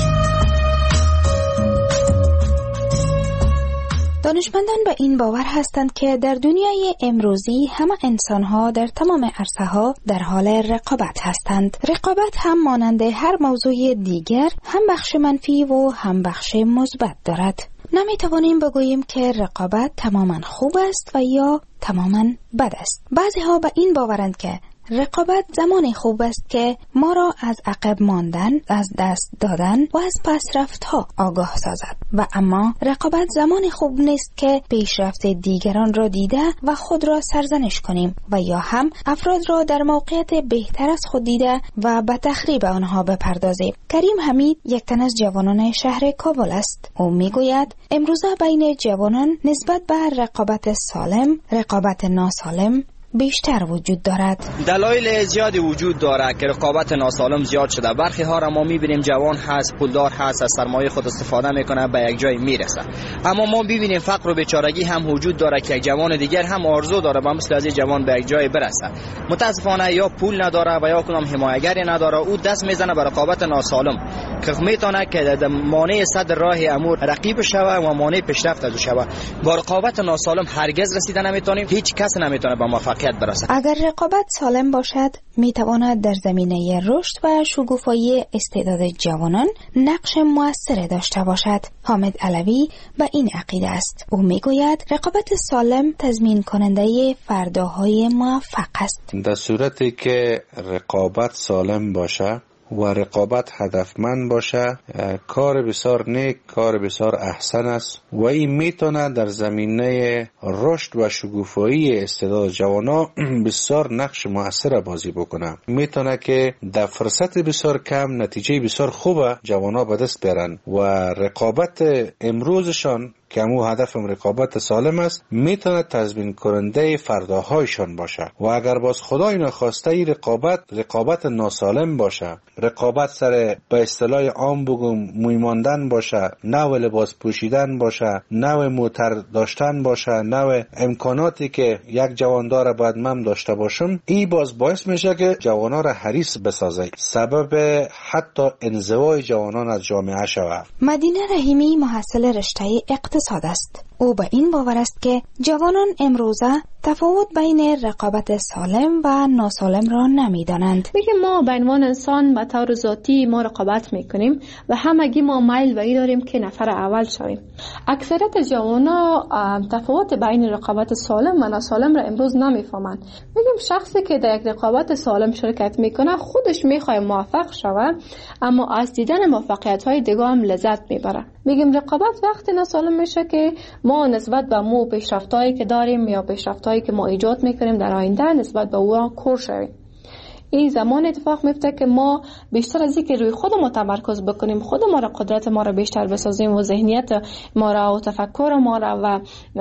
دانشمندان به این باور هستند که در دنیای امروزی همه انسان‌ها در تمام عرصه‌ها در حال رقابت هستند. رقابت هم مانند هر موضوع دیگر هم بخش منفی و هم بخش مثبت دارد. نمی‌توانیم بگوییم که رقابت تماماً خوب است و یا تماماً بد است. بعضی‌ها به این باورند که رقابت زمان خوب است که ما را از عقب ماندن، از دست دادن و از پسرفت ها آگاه سازد و اما رقابت زمان خوب نیست که پیشرفت دیگران را دیده و خود را سرزنش کنیم و یا هم افراد را در موقعیت بهتر از خود دیده و به تخریب آنها بپردازیم. کریم حمید یک تن از جوانان شهر کابل است. او میگوید امروزه بین جوانان نسبت به رقابت سالم، رقابت ناسالم بیشتر وجود دارد. دلایل زیادی وجود دارد که رقابت ناسالم زیاد شده. برخی ها را ما میبینیم جوان هست، پولدار هست، از سرمایه خود استفاده میکنه، به یک جای میرسه. اما ما ببینیم فقر و بیچارگی هم وجود داره که یک جوان دیگر هم آرزو داره با مثل از جوان به یک جای برسه. متاسفانه یا پول نداره و یا کدام حمایتگری نداره، او دست میزنه به رقابت ناسالم که میتونه که مانع صد راه امور رقیب شوه و مانع پیشرفت از شوه. با رقابت ناسالم هرگز رسیدن نمیتونیم، هیچ کس نمیتونه به موفقیت برسد. اگر رقابت سالم باشد میتواند در زمینه رشد و شکوفایی استعداد جوانان نقش مؤثر داشته باشد. حامد علوی به این عقیده است. او میگوید رقابت سالم تضمین کننده فرداهای موفق است. در صورتی که رقابت سالم باشه و رقابت هدفمند باشه، کار بسیار نیک، کار بسیار احسن است و این میتونه در زمینه رشد و شکوفایی استعداد جوانا بسیار نقش مؤثر بازی بکنه. میتونه که در فرصت بسیار کم نتیجه بسیار خوب جوانا به دست بیارن و رقابت امروزشان که همو هدفم رقابت سالم است میتونه تضمین کننده فرداهایشان باشه. و اگر باز خدای نخواسته ای رقابت رقابت ناسالم باشه، رقابت سر به اصطلاح عام بگم موی ماندن باشه، نوع لباس پوشیدن باشه، نوع موتر داشتن باشه، نوع امکاناتی که یک جوان داره باید من داشته باشم، ای باز باعث میشه که جوانا را حریص بسازه، سبب حتی انزوای جوانان از جامعه شود. مدینه رحیمی محصل رشته اقتصاد است. او به این باور است که جوانان امروزه تفاوت بین رقابت سالم و ناسالم را نمیدانند. میگه ما به عنوان انسان به طور ذاتی ما رقابت میکنیم و همگی ما میل به این داریم که نفر اول شویم. اکثریت جوانا تفاوت بین رقابت سالم و ناسالم را امروز نمیفهمند. میگیم شخصی که در یک رقابت سالم شرکت میکنه خودش میخواد موفق شود، اما از دیدن موفقیت های دیگه هم لذت میبره. میگیم رقابت وقتی ناسالم میشه که ما نسبت به مو پیشرفتایی که داریم یا پیشرفتایی که ما ایجاد میکنیم در آینده نسبت به او کور شویم. این زمان اتفاق میفته که ما بیشتر از اینکه روی خود ما تمرکز بکنیم، خود ما را قدرت ما را بیشتر بسازیم و ذهنیت ما را و تفکر ما را و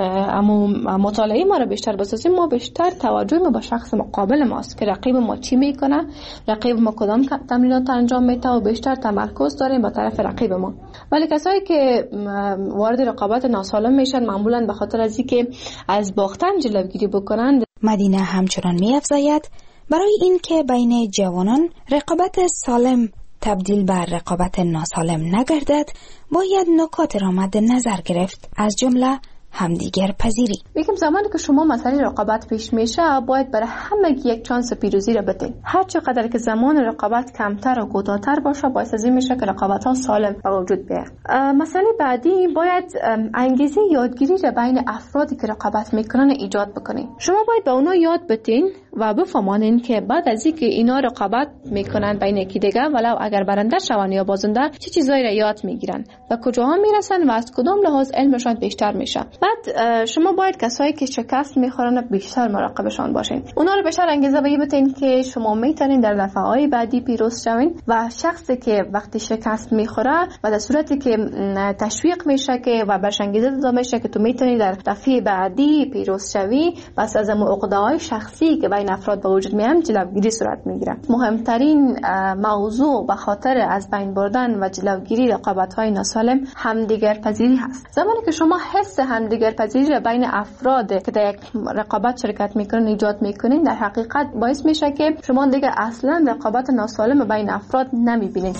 مطالعه ما را بیشتر بسازیم، ما بیشتر توجه ما به شخص مقابل ماست که رقیب ما چی میکنه، رقیب ما کدام تمرینات انجام میده و بیشتر تمرکز داریم به طرف رقیب ما. ولی کسایی که وارد رقابت ناسالم میشن معمولا به خاطر از اینکه از باختن جلوگیری بکنند. مدینه همچنان می‌افزاید برای این که بین جوانان رقابت سالم تبدیل بر رقابت ناسالم نگردد، باید نکات را مد نظر گرفت، از جمله همدیگر پذیری. میگم زمانی که شما مسئله رقابت پیش میشه باید برای همه یک چانس پیروزی را بدین. هر چقدر که زمان رقابت کمتر و کوتاه‌تر باشه باعث از این میشه که رقابت ها سالم به وجود بیاد. مسئله بعدی باید انگیزه یادگیری را بین افرادی که رقابت میکنن ایجاد بکنین. شما باید به اونا یاد بدین و بفهمانین که بعد از اینکه اینا رقابت میکنن بین یکی دیگه، ولو اگر برنده شون یا بازنده، چه چیزایی را یاد میگیرن و کجاها میرسن و از کدام لحاظ علمشان بیشتر میشه. بعد شما باید کسایی که شکست میخورن بیشتر مراقبشان باشین. اونا رو بیشتر انگیزه بدین که شما میتونین در دفعه‌های بعدی پیروز شوین و شخصی که وقتی شکست میخوره و در صورتی که تشویق میشه که و برش انگیزه داده میشه که تو میتونی در دفعه بعدی پیروز شوی، بس از عقده‌های شخصی که بین افراد به وجود میان جلوگیری صورت میگیره. مهمترین موضوع به خاطر از بین بردن و جلوگیری رقابت‌های ناسالم همدیگر پذیری هست. زمانی که شما حس همدیگر پذیری را بین افراد که در یک رقابت شرکت میکنن ایجاد میکنین، در حقیقت باعث میشه که شما دیگه اصلا رقابت ناسالم بین افراد نمیبینید.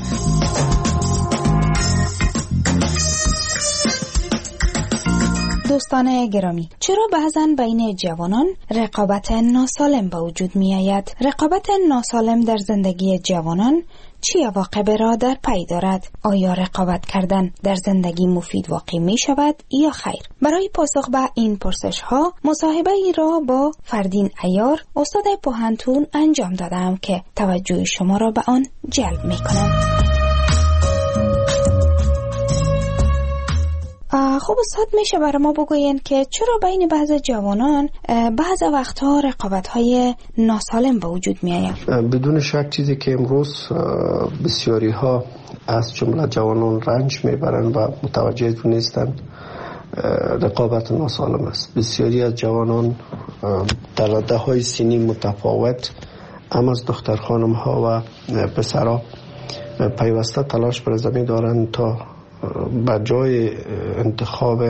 دوستان گرامی، چرا بعضن بین جوانان رقابت ناسالم به وجود می آید؟ رقابت ناسالم در زندگی جوانان چی عواقب را در پی دارد؟ آیا رقابت کردن در زندگی مفید واقع می شود یا خیر؟ برای پاسخ به این پرسش ها مصاحبه ای را با فردین عیار، استاد پوهنتون انجام دادم که توجه شما را به آن جلب می کنم. خب استاد، میشه برای ما بگوین که چرا بین بعض جوانان بعض وقتها رقابت‌های ناسالم به وجود می‌آید؟ بدون شک چیزی که امروز بسیاری ها از جمله جوانان رنج میبرن و متوجه نیستند رقابت ناسالم است. بسیاری از جوانان در رده‌های سنی متفاوت، اما از دختر خانم ها و پسرها پیوسته تلاش بر زمین دارند تا به جای انتخاب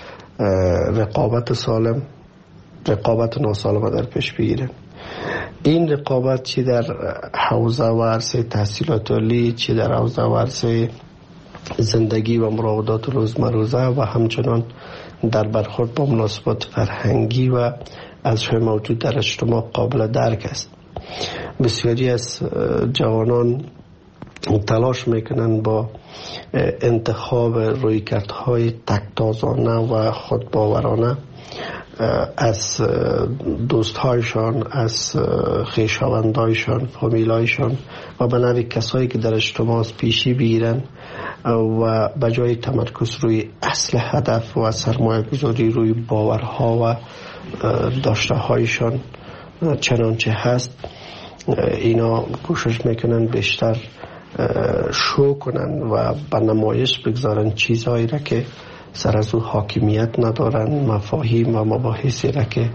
رقابت سالم رقابت ناسالم در پیش بگیرن. این رقابت چی در حوزه و عرصه تحصیلات عالی، چی در حوزه و عرصه زندگی و مراودات روزمروزه و همچنان در برخورد با مناسبات فرهنگی و ازهای موجود در اجتماع قابل درک است. بسیاری از جوانان تلاش میکنن با انتخاب رویکردهای تک‌تازانه و خودباورانه از دوستهایشان، از خویشاوندایشان، فامیلایشان و به نوع کسایی که در اجتماع پیشی بگیرن و به جای تمرکز روی اصل هدف و سرمایه گذاری روی باورها و داشته هایشان چنانچه هست، اینا کوشش میکنن بیشتر شو کنن و به نمایش بگذارن چیزهایی را که سر از او حاکمیت ندارن، مفاهیم و مباحثی را که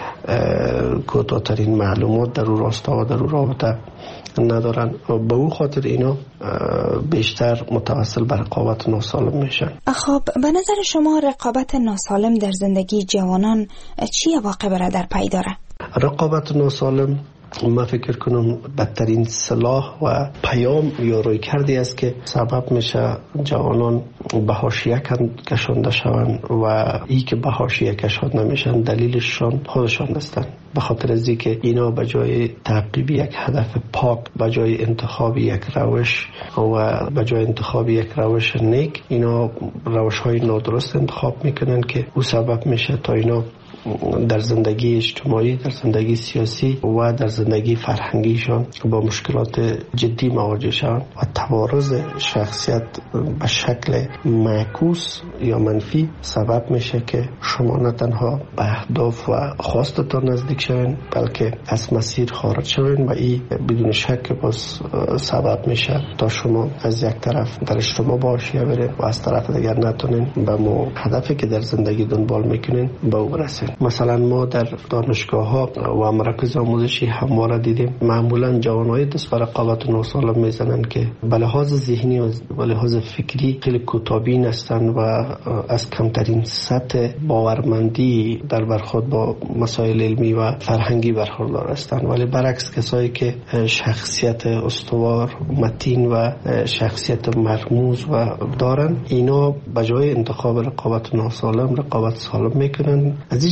کوتاه‌ترین معلومات در او راستا و در او رابطه ندارن و به او خاطر اینا بیشتر متوسل به رقابت ناسالم میشن. خب به نظر شما رقابت ناسالم در زندگی جوانان چی عواقب را در پی داره؟ رقابت ناسالم من فکر کنم بدترین سلاح و پیام یا روی کردی است که سبب میشه جوانان به حاشیه کشانده شوند و ای که به حاشیه کشانده نمیشن دلیلشان خودشان هستند. به خاطر از اینکه اینا به جای تعقیب یک هدف پاک، به جای انتخاب یک روش و به جای انتخاب یک روش نیک، اینا روش های نادرست انتخاب میکنن که او سبب میشه تا اینا در زندگی اجتماعی، در زندگی سیاسی و در زندگی فرهنگیشان با مشکلات جدی مواجه شوند و توارث شخصیت به شکل معکوس یا منفی سبب میشه که شما نه تنها به اهداف و خواستتان نزدیک شوین بلکه از مسیر خارج شوین و این بدون شک باز سبب میشه تا شما از یک طرف در اجتماع با حاشیه برین و از طرف دیگر نتونین به مو هدفی که در زندگی دنبال میکنین به او برسین. مثلا ما در دانشگاه ها و مراکز آموزشی همواره دیدیم معمولا جوانای دست به رقابت ناسالم میزنن که به لحاظ ذهنی و به لحاظ فکری خیلی کوتاه‌بین هستند و از کمترین سطح باورمندی در برخورد با مسائل علمی و فرهنگی برخوردار هستند، ولی برعکس کسایی که شخصیت استوار، متین و شخصیت مرموز و دارن، اینا به جای انتخاب رقابت ناسالم رقابت سالم میکنن. از این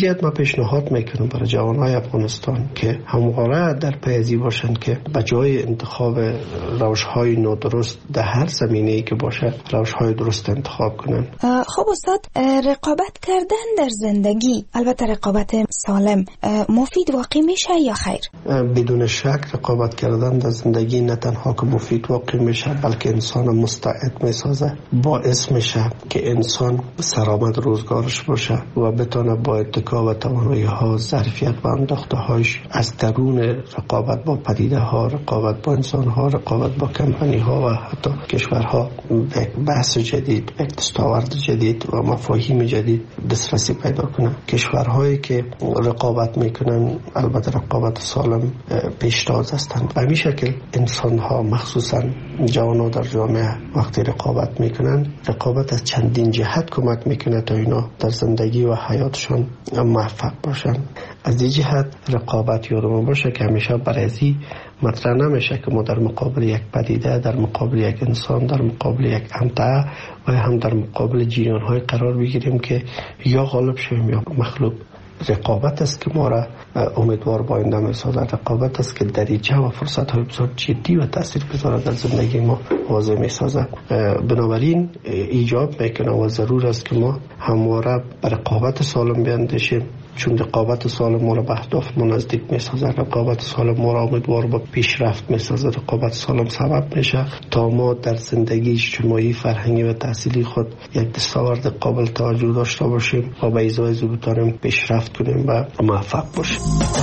جهت ما پیشنهاد میکنم برای جوانهای افغانستان که همواره در پی باشند که به جای انتخاب روش‌های نادرست در هر زمینه‌ای که باشه روش‌های درست انتخاب کنن. خب استاد، رقابت کردن در زندگی، البته رقابت سالم، مفید واقع میشه یا خیر؟ بدون شک رقابت کردن در زندگی نه تنها که مفید واقع میشه بلکه انسان مستعد میسازه، باعث میشه که انسان سرآمد روزگارش باشه و بتونه با اتکا و توانایی ها ظرفیت و انداخته هاش از درون رقابت با پدیده ها، رقابت با انسان ها، رقابت با کمپانی ها و حتی کشورها به بحث جدید، به دستاورد جدید و مفاهیم جدید دسترسی پیدا کنه. کشورهایی که رقابت میکنن البته رقابت سالم پیشتاز هستند. به همین شکل انسان ها مخصوصا جوانان در جامعه وقتی رقابت میکنن، رقابت از چندین جهت کمک میکنه تا اینا در زندگی و حیاتشون موفق باشن. از این جهت رقابت یادمون باشه که همیشه برازی مطرح نمیشه که ما در مقابل یک پدیده، در مقابل یک انسان، در مقابل یک امتعه و هم در مقابل جریان‌های قرار بگیریم که یا غالب شویم یا مغلوب. رقابت است که ما را امیدوار با آینده می‌سازد. رقابت است که دریچه و فرصت‌های بسیار جدی و تاثیرگذار در زندگی ما واضح می‌سازد. بنابراین ایجاب میکنه و ضرور است که ما همواره به رقابت سالم بیاندیشیم، چون رقابت سالم ما را به اهداف نزدیک می‌سازد. رقابت سالم ما را امیدوار به پیشرفت می‌سازد. رقابت سالم سبب میشه تا ما در زندگی اجتماعی، فرهنگی و تحصیلی خود یک دستاورد قابل توجه داشته باشیم و به ازای زو بتوانیم پیشرفت کنیم و موفق باشیم.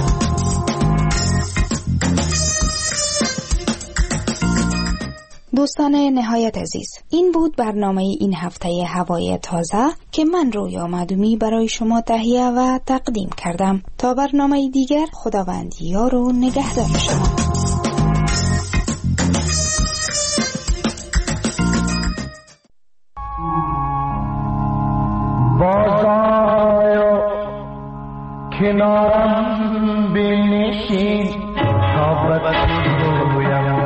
دوستان نهایت عزیز، این بود برنامه این هفته هوای تازه که من رویا معدومی برای شما تهیه و تقدیم کردم. تا برنامه دیگر، خداوند یار و نگهدار شما. بازآیا کنارم بنشین تا بگویم،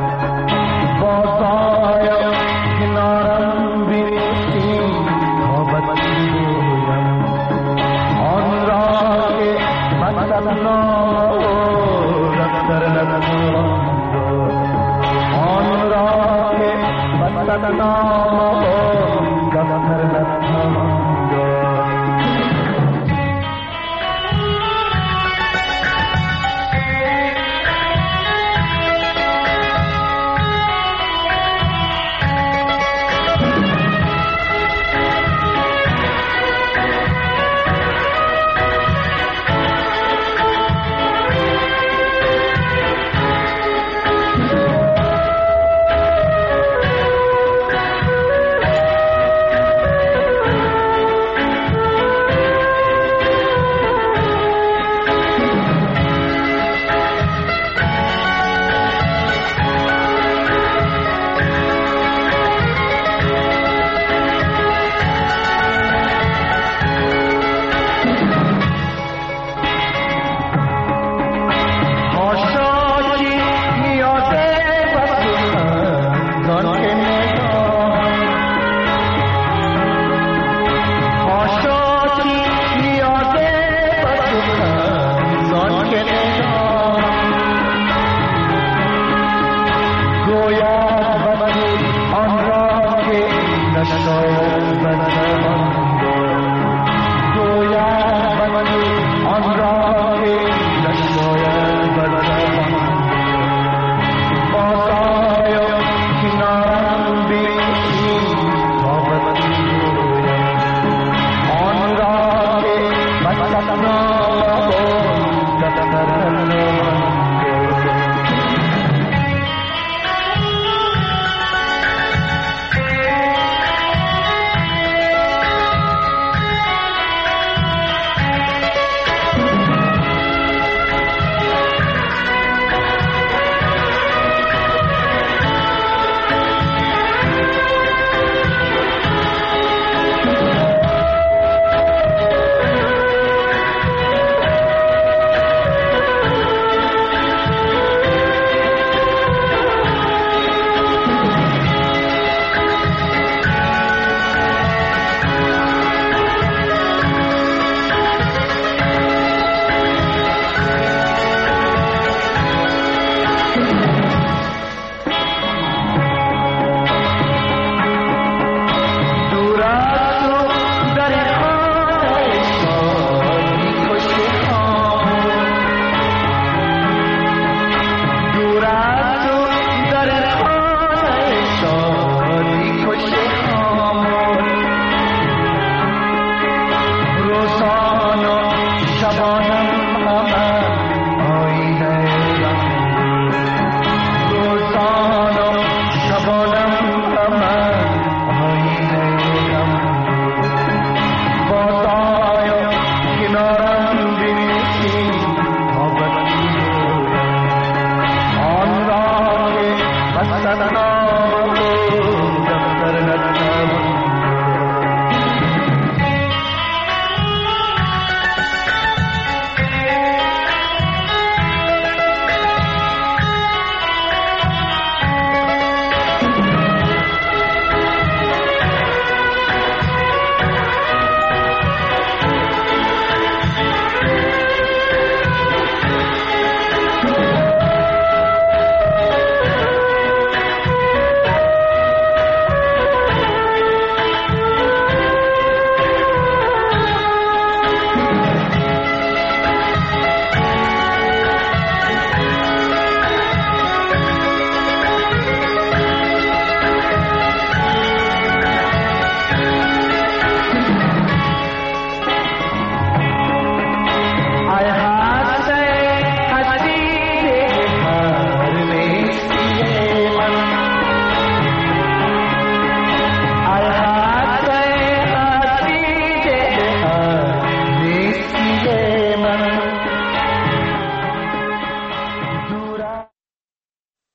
بازآیا کنارم بنشین تا بگویم آن را که مطلب نام رفتر ندارم، آن را که مطلب نام